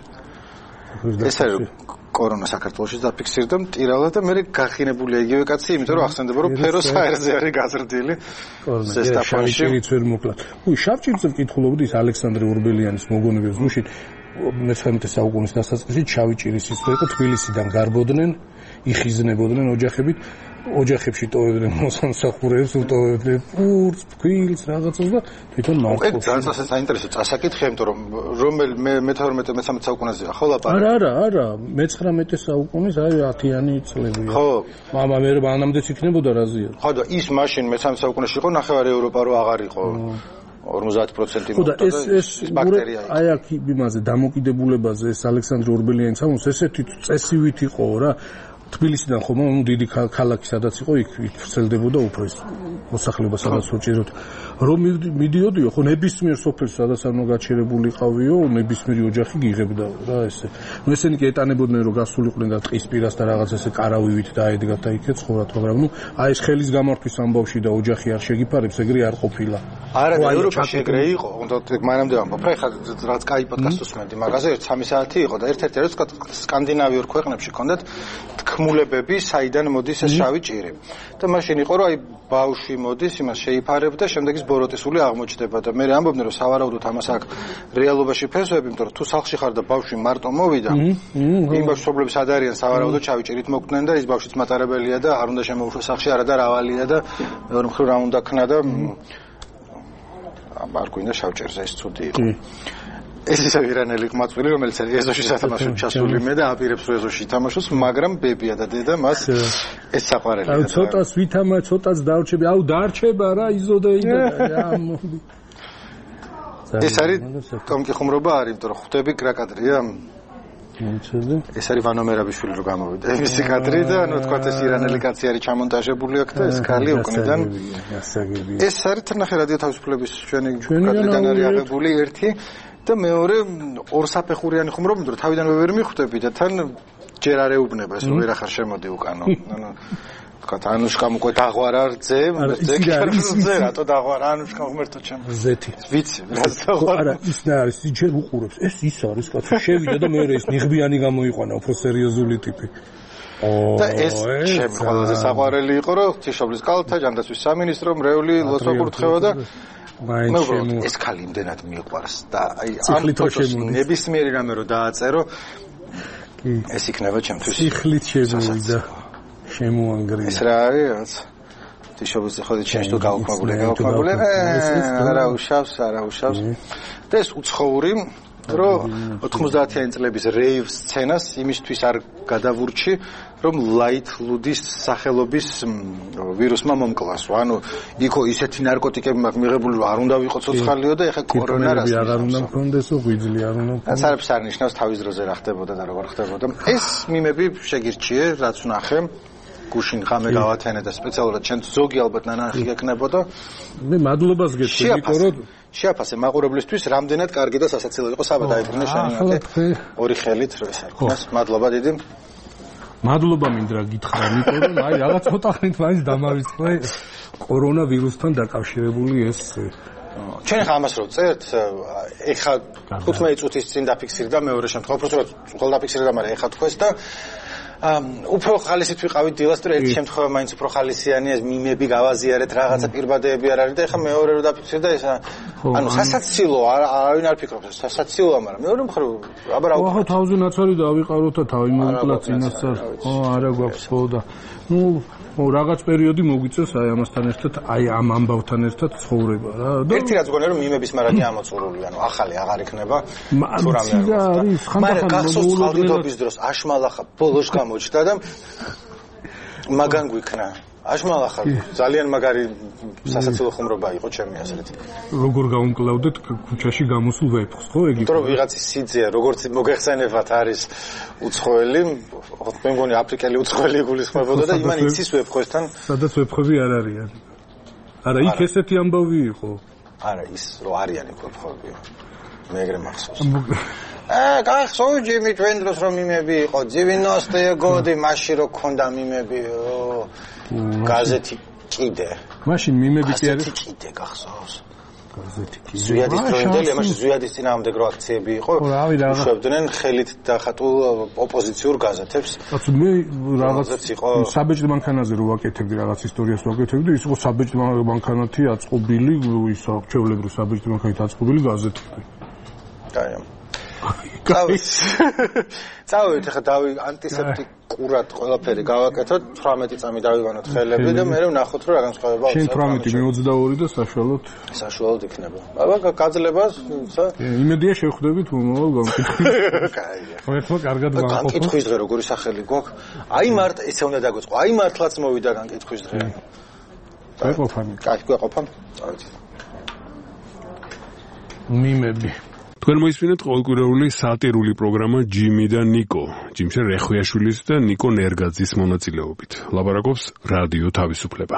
ეს არის კორონა საქართველოში დაფიქსირდა მტირალა და მე გახინებულია იგივე კაცი, იმიტომ რომ ახსენდება რომ ფეროს აერზე არის გაზრდილი. ზესტაფონში ვერ მოკლა. უი, შავჭირზე მკითხულობდი ის ალექსანდრე ურბელიანის მოგონებებს გუშინ მეთერთმეტე საუკუნის დასაწყისში შავი ჭირის ის იყო თბილისიდან გარბოდნენ, იხიზნებოდნენ ოჯახებით, ოჯახებში ტოვებდნენ მოსამსახურეებს, უტოვებდნენ პურს, ფქვილს, რაღაცას და თვითონ მართლაც. ეგ ძალიან საინტერესო წასაკითხია, იმიტომ რომ რომელი მეთორმეტე მეთერთმეტე საუკუნეზე ხო ლაპარაკი? არა, არა, არა, მეცხრამეტე საუკუნის აი ათიანი წლებია. ხო. მამა მე მანამდეც იქნებოდა რაზია. ხო და ის მაშინ მეთორმეტე საუკუნეში იყო ნახევარი ევროპა რო აღარ იყო. ორმოცდაათი პროცენტი მოხდა და ეს ეს ბაქტერია აი აქ იმაზე დამოკიდებულებაზე ეს ალექსანდრე ურბელიანის ამბობს ესეთი წესივით იყო რა თბილისიდან ხომ ნუ დიდი ქალაქი სადაც იყო იქ ვრცელდებოდა უფრო ეს მოსახლეობა სადაც უჭიროთ რომ მიდიოდიო ხო ნებისმიერ სოფელში სადაც არ მოგაჩერებულიყავიო ნებისმიერი ოჯახი გიღებდა რა ესე ნუ ესენი კი ეტანებოდნენ რომ გასულიყვნენ და ტყის პირას და რაღაც ესე კარავივით დაედგათ და იქეთ ცხოვრობთ მაგრამ ნუ აი ეს ხელის გამართვის ამბავში და ოჯახი არ შეგიფარებს ეგრე არ ყოფილა არა და ევროპაში ეგრე იყო უნდა მანამდე ვამბობ რა ხა რაც კაი პოდკასტს უსმენდი მაგაზე სამი საათი იყო და ერთ-ერთი რაც სკანდინავიურ ქვეყნებში ჰქონდათ თქმულებები საიდან მოდის ეს შავი ჭირი და მაშინ იყო რომ აი ბავშვი მოდის იმას შეიფარებ და შემდეგ ის ბოროტისული აღმოჩნდება და მე ამბობდნენ რომ სავარაუდოდ ამას აქ რეალობაში ფესვები იმიტომ რომ თუ სახლში ხარ და ბავშვი მარტო მოვიდა იმ ბავშვებს ad არიან სავარაუდოდ შავი ჭირით მოკდნენ და ის ბავშვიც მატარებელია და არ უნდა შემოუშვას სახლში არა და რავალია და მეორე მხრივ რა უნდა ქნა და არ გვინდა შავჭერზე ის ცუდი იყო ეს ისე ირანელი ყმაწვილი რომელიც ეზოში სათამაშოდ ჩასული მე და აპირებს რომ ეზოში თამაშოს მაგრამ ბებია და დედა მას ეს საყვარელია აუ ცოტას ვითამა ცოტას დარჩები აუ დარჩება რა იზოდა იდა ამბი ეს არის კომკი ხუმრობა არის იმიტომ რომ ხვდები კრაკადრია ეს არის ვანო მერაბიშვილი რო გამოვიდა მისი კადრი და ნუ თქვა ეს ირანელი კაცი არის ჩამონტაჟებული აქ და ეს ქალი უკნიდან ეს არის ტრნახე რადიო თავისუფლების ჩვენი კადრიდან არის აღებული ერთი და მეორე ორსაფეხურიანი ხუმრობა იმიტომ რომ თავიდანვე ვერ მიხვდები და თან ჯერ არ ეუბნება ეს რომ ვერახარ შემოდი უკანო ანუ თქვა ანუშკამ უკვე დაღვარა რძე, რძე რძე რატო დაღვარა ანუშკამ ღმერთო ჩემო. ზეთი. ვიცი, რაც დაღვარა. არა, ის და არის, ის ჯერ უყურებს. ეს ის არის, კაცო, შევიდა და მე ეს ნიღბიანი გამოიყვანა, უფრო სერიოზული ტიპი. და ეს ჩემ ყველაზე საყვარელი იყო, რომ ღვთისმშობლის კალთა, ჯანდაცვის სამინისტრო, მრევლი ლოცვა კურთხევა და მე ეს ხალი იმდენად მიყვარს და აი ამ ფოტოს ნებისმიერი რამე რო დააწერო ეს იქნება ჩემთვის სიხლით შემოვიდა შემოანგრია ეს რა არის რაც ღვთისმშობლის ხოდი ჩემს თუ გავუქმებული გავუქმებული არა უშავს არა უშავს და ეს უცხოური რომ ოთხმოცდაათიანი წლების რეივ სცენას იმისთვის არ გადავურჩი რომ ლაით ლუდის სახელობის ვირუსმა მომკლას. ანუ იქო ისეთი ნარკოტიკები მაქვს მიღებული რომ არ უნდა ვიყო ცოცხალიო და ეხა კორონა რას არ უნდა მქონდესო ღვიძლი არ უნდა მქონდეს. არაფერს არ ნიშნავს თავის დროზე რა ხდებოდა და როგორ ხდებოდა. ეს მიმები შეგირჩიე რაც ვნახე გუშინ ღამე გავათენე და სპეციალურად ჩვენ ზოგი ალბათ ნანახი ეკნებოდა. მე მადლობას გეტყვი ნიკო რომ შეაფასე მაყურებლისთვის რამდენად კარგი და სასაცილო იყო საბა დაიბრუნე შენი ნახე ორი ხელით რო ეს არ ქონას. მადლობა დიდი. მადლობა მინდა გითხრა ნიკო რომ აი რაღაც ცოტა ხნით მაინც დამავიწყე კორონავირუსთან დაკავშირებული ეს ჩვენ ხა ამას რო წერთ ეხა თხუთმეტი წუთის წინ დაფიქსირდა მეორე შემთხვევა უბრალოდ უყოლ დაფიქსირდა მაგრამ ეხა თქვეს და უფრო ხალისით ვიყავით დილას თუ ერთი შემთხვევა მაინც უფრო ხალისიანია მიმები გავაზიარეთ რაღაცა პირბადეები არ არის და ეხა მეორე რო დაფიქსირდა ეს ანუ სასაცილო არავინ არ ფიქრობს სასაცილოა მაგრამ მეორე მხრივ აბა რა ვახო თავზე ნაცარი დავიყაროთ და თავი მოვკლა წინასწარ ო არა გვაქვს ხო და ნუ ო რაღაც პერიოდი მოგვიწევს აი ამასთან ერთად აი ამ ამბავთან ერთად ცხოვრება რა და ერთი რაც გონია რომ მიმების მარადი ამოწურული ანუ ახალი აღარ იქნება თუ რამე არის მაგრამ გახსოვს ხალდიდობის დროს აშმალახა ბოლოს გამოჩნდა და მაგან გვიქნა აშმალახა ძალიან მაგარი სასაცილო ხუმრობა იყო ჩემი აზრით როგორ გაუმკლავდეთ ქუჩაში გამოსულ ვეფხს ხო ეგ იმიტომ რომ ვიღაცის სიძეა როგორც მოგეხსენებათ არის უცხოელი მე მგონი აფრიკელი უცხოელი გულისხმობოდა და იმან იცის ვეფხვესთან სადაც ვეფხვები არ არიან არა იქ ესეთი ამბავი იყო არა ის რო არიან იქ ვეფხვები მე ეგრე მახსოვს აა გახსოვს ჯიმი ჩვენ დროს რომ მიმები იყო ძივინოსტე გოდი მაშინ რო ქონდა მიმები გაზეთი კიდე მაშინ მიმები კი არის კიდე გახსოვს გაზეთი კი ზუიადის დროინდელი მაშინ ზუიადის წინააღმდეგ რო აქციები იყო უშვებდნენ ხელით დახატულ ოპოზიციურ გაზეთებს კაცო მე რაღაც საბეჭდი მანქანაზე რო ვაკეთებდი რაღაც ისტორიას ვაკეთებდი ის იყო საბეჭდი მანქანათი აწყობილი ის ჩვეულებრივ საბეჭდი მანქანით აწყობილი გაზეთი კაი წავით წავით ახლა დავი ანტისეპტიკურად ყველაფერი გავაკეთოთ თვრამეტი წამი დავივანოთ ხელები და მე ვნახოთ რომ რა განსხვავება აქვს შენ თვრამეტი მე ოცდაორი და საშუალოდ საშუალოდ იქნება აბა გაძლებას იმედია შევხვდებით მომავალ გამკითხვის კაია ხო კარგად ვამყოფო გამკითხვის დღე როგორი სახელი გვაქვს აი მარტ ესე უნდა დაგვეწყო აი მართლაც მოვიდა გამკითხვის დღე გვეყოფანი კაი გვეყოფან წავით მიმები თქვენ მოისმინეთ ყოველკვირეული სატირული პროგრამა ჯიმი და ნიკო, ჯიმშენ რეხვიაშვილის და ნიკო ნერგაძის მონაწილეობით. ლაპარაკობს რადიო თავისუფლება.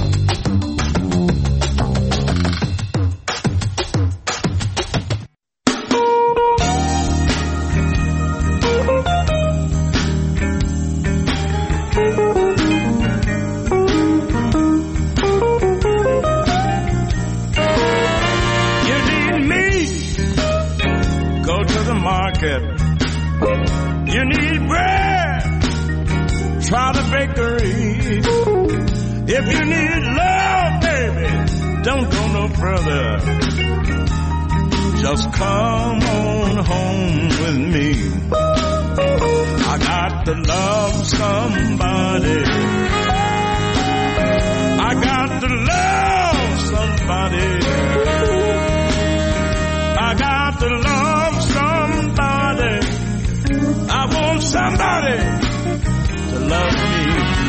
You need bread, try the bakery. If you need love, baby, don't go no further. Just come on home with me. I got to love somebody. I got to love somebody. I got to love somebody. I want somebody to love me.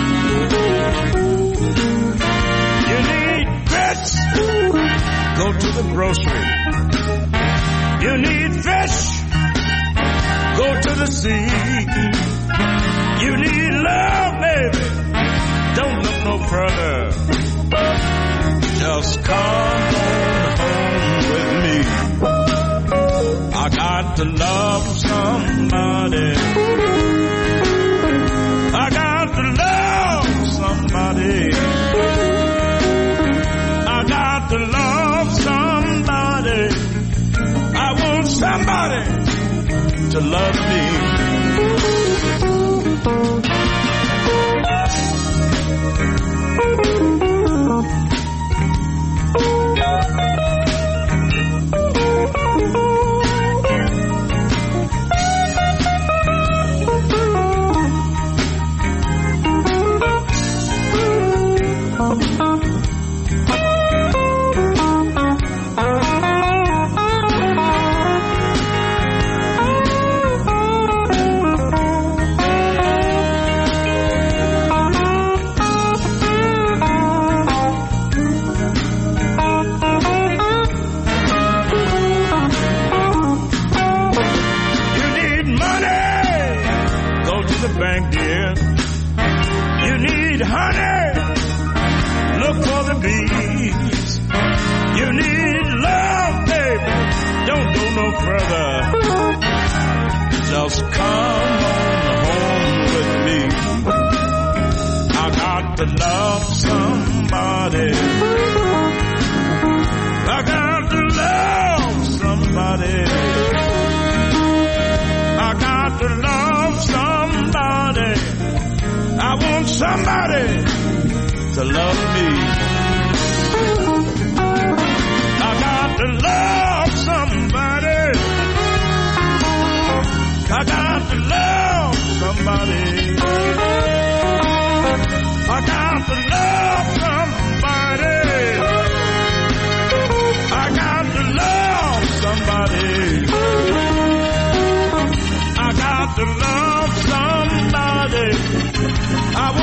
You need grits, go to the grocery. You need fish, go to the sea. You need love, baby, don't look no further. Just come on home with me. I got to love somebody. I got to love somebody. to love me.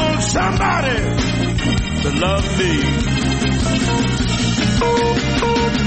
Somebody to love me.